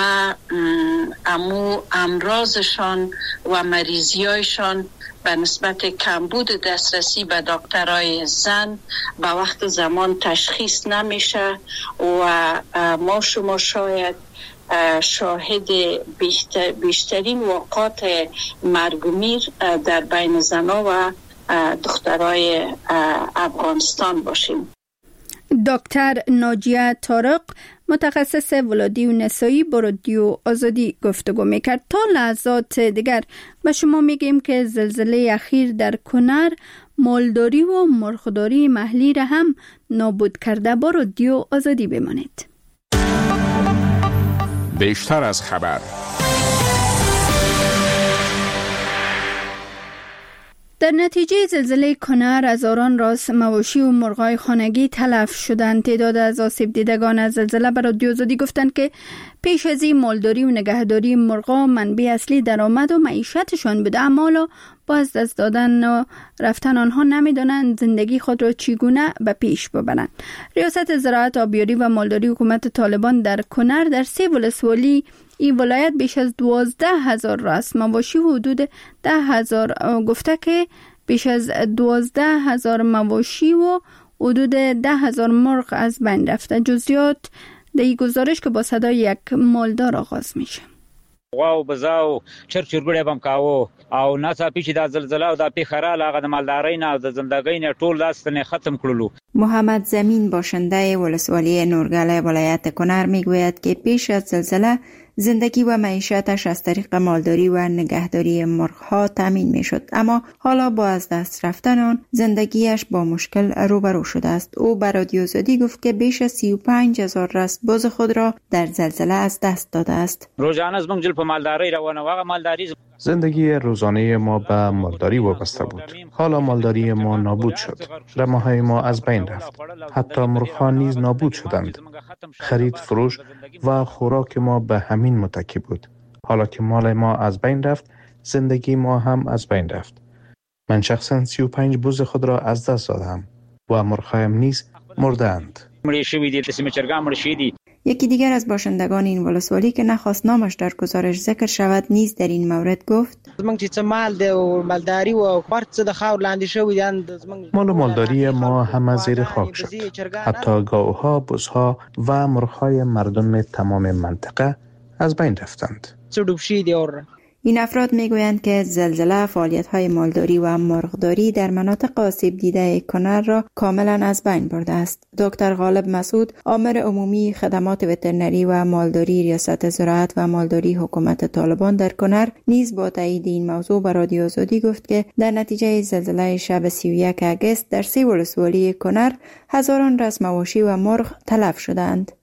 امراضشان و مریضیایشان به نسبت کمبود دسترسی به دکترای زن به وقت زمان تشخیص نمیشه و ما شما شاید شاهد بیشترین واقعات مرگ و میر در بین زنها و دخترای افغانستان باشیم. دکتر ناجیه طارق متخصص ولادی و نسایی با رادیو آزادی گفتگو میکرد. تا لحظات دیگر به شما میگیم که زلزله اخیر در کنر مالداری و مرغداری محلی را هم نابود کرده. با رادیو آزادی بمانید. بیشتر از خبر. در نتیجه زلزله کنر هزاران راس مواشی و مرغای خانگی تلف شدند. تعداد از آسیب دیدگان از زلزله به رادیو آزادی گفتند که پیش از این مالداری و نگهداری مرغا منبع اصلی درآمد و معیشتشان بوده، اما حالا با از دست دادن و رفتن آنها نمیدانند زندگی خود را چگونه به پیش ببرند. ریاست زراعت، آبیاری و مالداری حکومت طالبان در کنر در 3 ولسوالی این ولایت بیش از 12,000 راس مواشی و حدود 10,000 گفته که بیش از 12,000 مواشی و حدود 10,000 مرغ از بین رفته. جزئیات در این گزارش که با صدای یک مالدار آغاز میشه. واو بزاو چرچرګړې بم کاوه او ناڅاپي چې د زلزلہ او د پیخراله هغه د مالدارۍ نه او د زندګۍ نه ټول لاستنه ختم کړلو. محمد زمین باشنده ولسوالی نورگل ولایت کنر میگوید که پیش از زلزله زندگی و معیشتش از طریق مالداری و نگهداری مرغ‌ها تامین میشد، اما حالا با از دست رفتن آن زندگیش با مشکل روبرو شده است. او به رادیو آزادی گفت که بیش از 35,000 راس بز خود را در زلزله از دست داده است. روزانه زمونږ جل په مالدارۍ روانه واغه مالداری. زندگی روزانه ما به مالداری وابسته بود. حالا مالداری ما نابود شد. رمه‌های ما از بین رفت. حتی مرغ‌ها نیز نابود شدند. خرید، فروش و خوراک ما به همین متکی بود. حالا که مال ما از بین رفت، زندگی ما هم از بین رفت. من شخصا 35 بز خود را از دست دادم و مرغ‌هایم نیز مردند. یکی دیگر از باشندگان این ولسوالی که نخواست نامش در گزارش ذکر شود نیز در این مورد گفت: مال و مالداری ما همه زیر خاک شد. حتی گاوها، بزها و مرغ‌های مردم تمام منطقه از بین رفتند. این افراد میگویند که زلزله فعالیت‌های مالداری و مرغداری در مناطق آسیب دیده کنر را کاملا از بین برده است. دکتر غالب مسعود، آمر عمومی خدمات وترنری و مالداری ریاست زراعت و مالداری حکومت طالبان در کنر، نیز با تایید این موضوع به رادیو آزادی گفت که در نتیجه زلزله شب 31 اگست در 3 ولسوالی کنر هزاران راس مواشی و مرغ تلف شدند.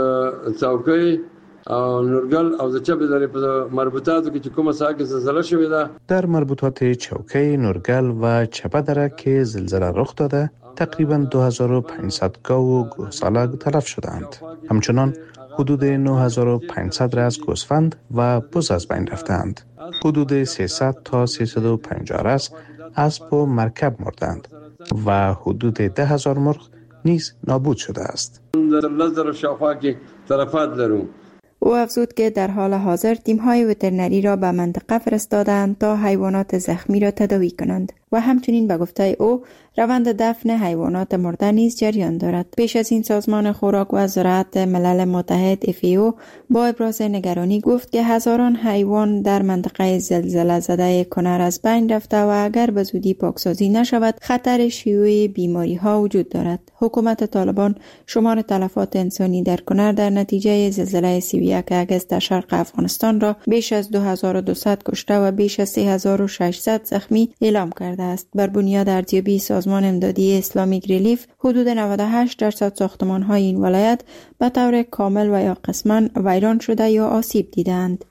نورګل او د چبې درې په مربوطاتو کې چې کومه ساحه کې زلزله شوې ده، در مربوطات چوکی، نورګل و چپه دره که زلزله رخ داده تقریبا 2500 گاو و گوساله تلف شدند. همچنان حدود 9500 راس گوسفند و بز از بین رفتند. حدود 300 تا 350 راس اسب و مرکب مردند و حدود 10,000 مرغ نیز نابود شده است. در لزر شاوخوا کې تلفات لرو. او افزود که در حال حاضر تیم‌های وترنری را به منطقه فرستادند تا حیوانات زخمی را تداوی کنند و همچنین به گفته او روند دفن حیوانات مرده نیز جریان دارد. پیش از این سازمان خوراک و زراعت ملل متحد FAO با ابراز نگرانی گفت که هزاران حیوان در منطقه زلزله زده کنر از بین رفته و اگر به زودی پاکسازی نشود خطر شیوع بیماری‌ها وجود دارد. حکومت طالبان شمار تلفات انسانی در کنر در نتیجه زلزله 31 اگست در شرق افغانستان را بیش از 2200 کشته و بیش از 3600 زخمی اعلام کرده است. بر بنیاد ارزیابی سازمان امدادی اسلامیک ریلیف، حدود 98% ساختمان‌های این ولایت به طور کامل و یا قسماً ویران شده یا آسیب دیدند.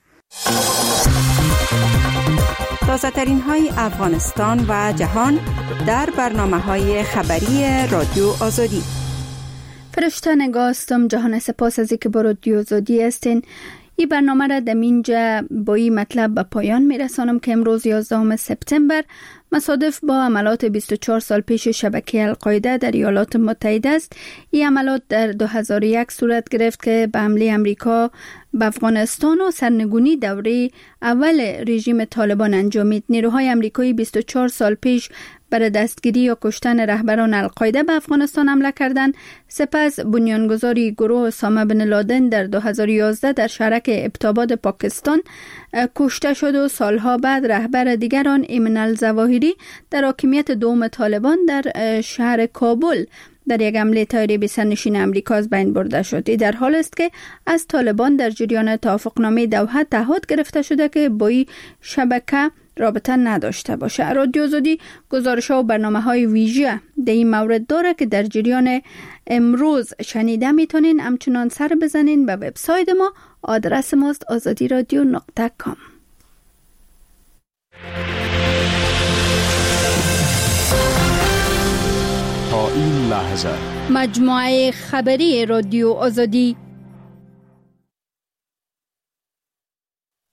تازه‌ترین های افغانستان و جهان در برنامه‌های خبری رادیو آزادی. فرشته نگاستم جهان، سپاس از اینکه با رادیو آزادی هستین. این برنامه را در اینجا با این مطلب به پایان میرسانم که امروز 11 سپتامبر مصادف با عملات 24 سال پیش شبکه القاعده در ایالات متحده است. این عملات در 2001 صورت گرفت که به حمله امریکا به افغانستان و سرنگونی دوره اول رژیم طالبان انجامید. نیروهای امریکایی 24 سال پیش برای دستگیری یا کشتن رهبران القاعده به افغانستان حمله کردند. سپس بنیانگذاری گروه اسامه بن لادن در 2011 در شهرک ابتاباد پاکستان کشته شد و سالها بعد رهبر دیگر آن ایمن الظواهری در حاکمیت دوم طالبان در شهر کابل در یک حمله طیاره سرنشین امریکا از بین برده شد. در حال است که از طالبان در جریان توافقنامه دوحه تعهد گرفته شده که با این شبکه رابطه نداشته باشه. رادیو آزادی گزارش‌ها و برنامه‌های ویژه در این مورد داره که در جریان امروز شنیده میتونین. همچنان سر بزنین به وبسایت ما. آدرس ماست azadiradio.com. تا این لحظه مجموعه خبری رادیو آزادی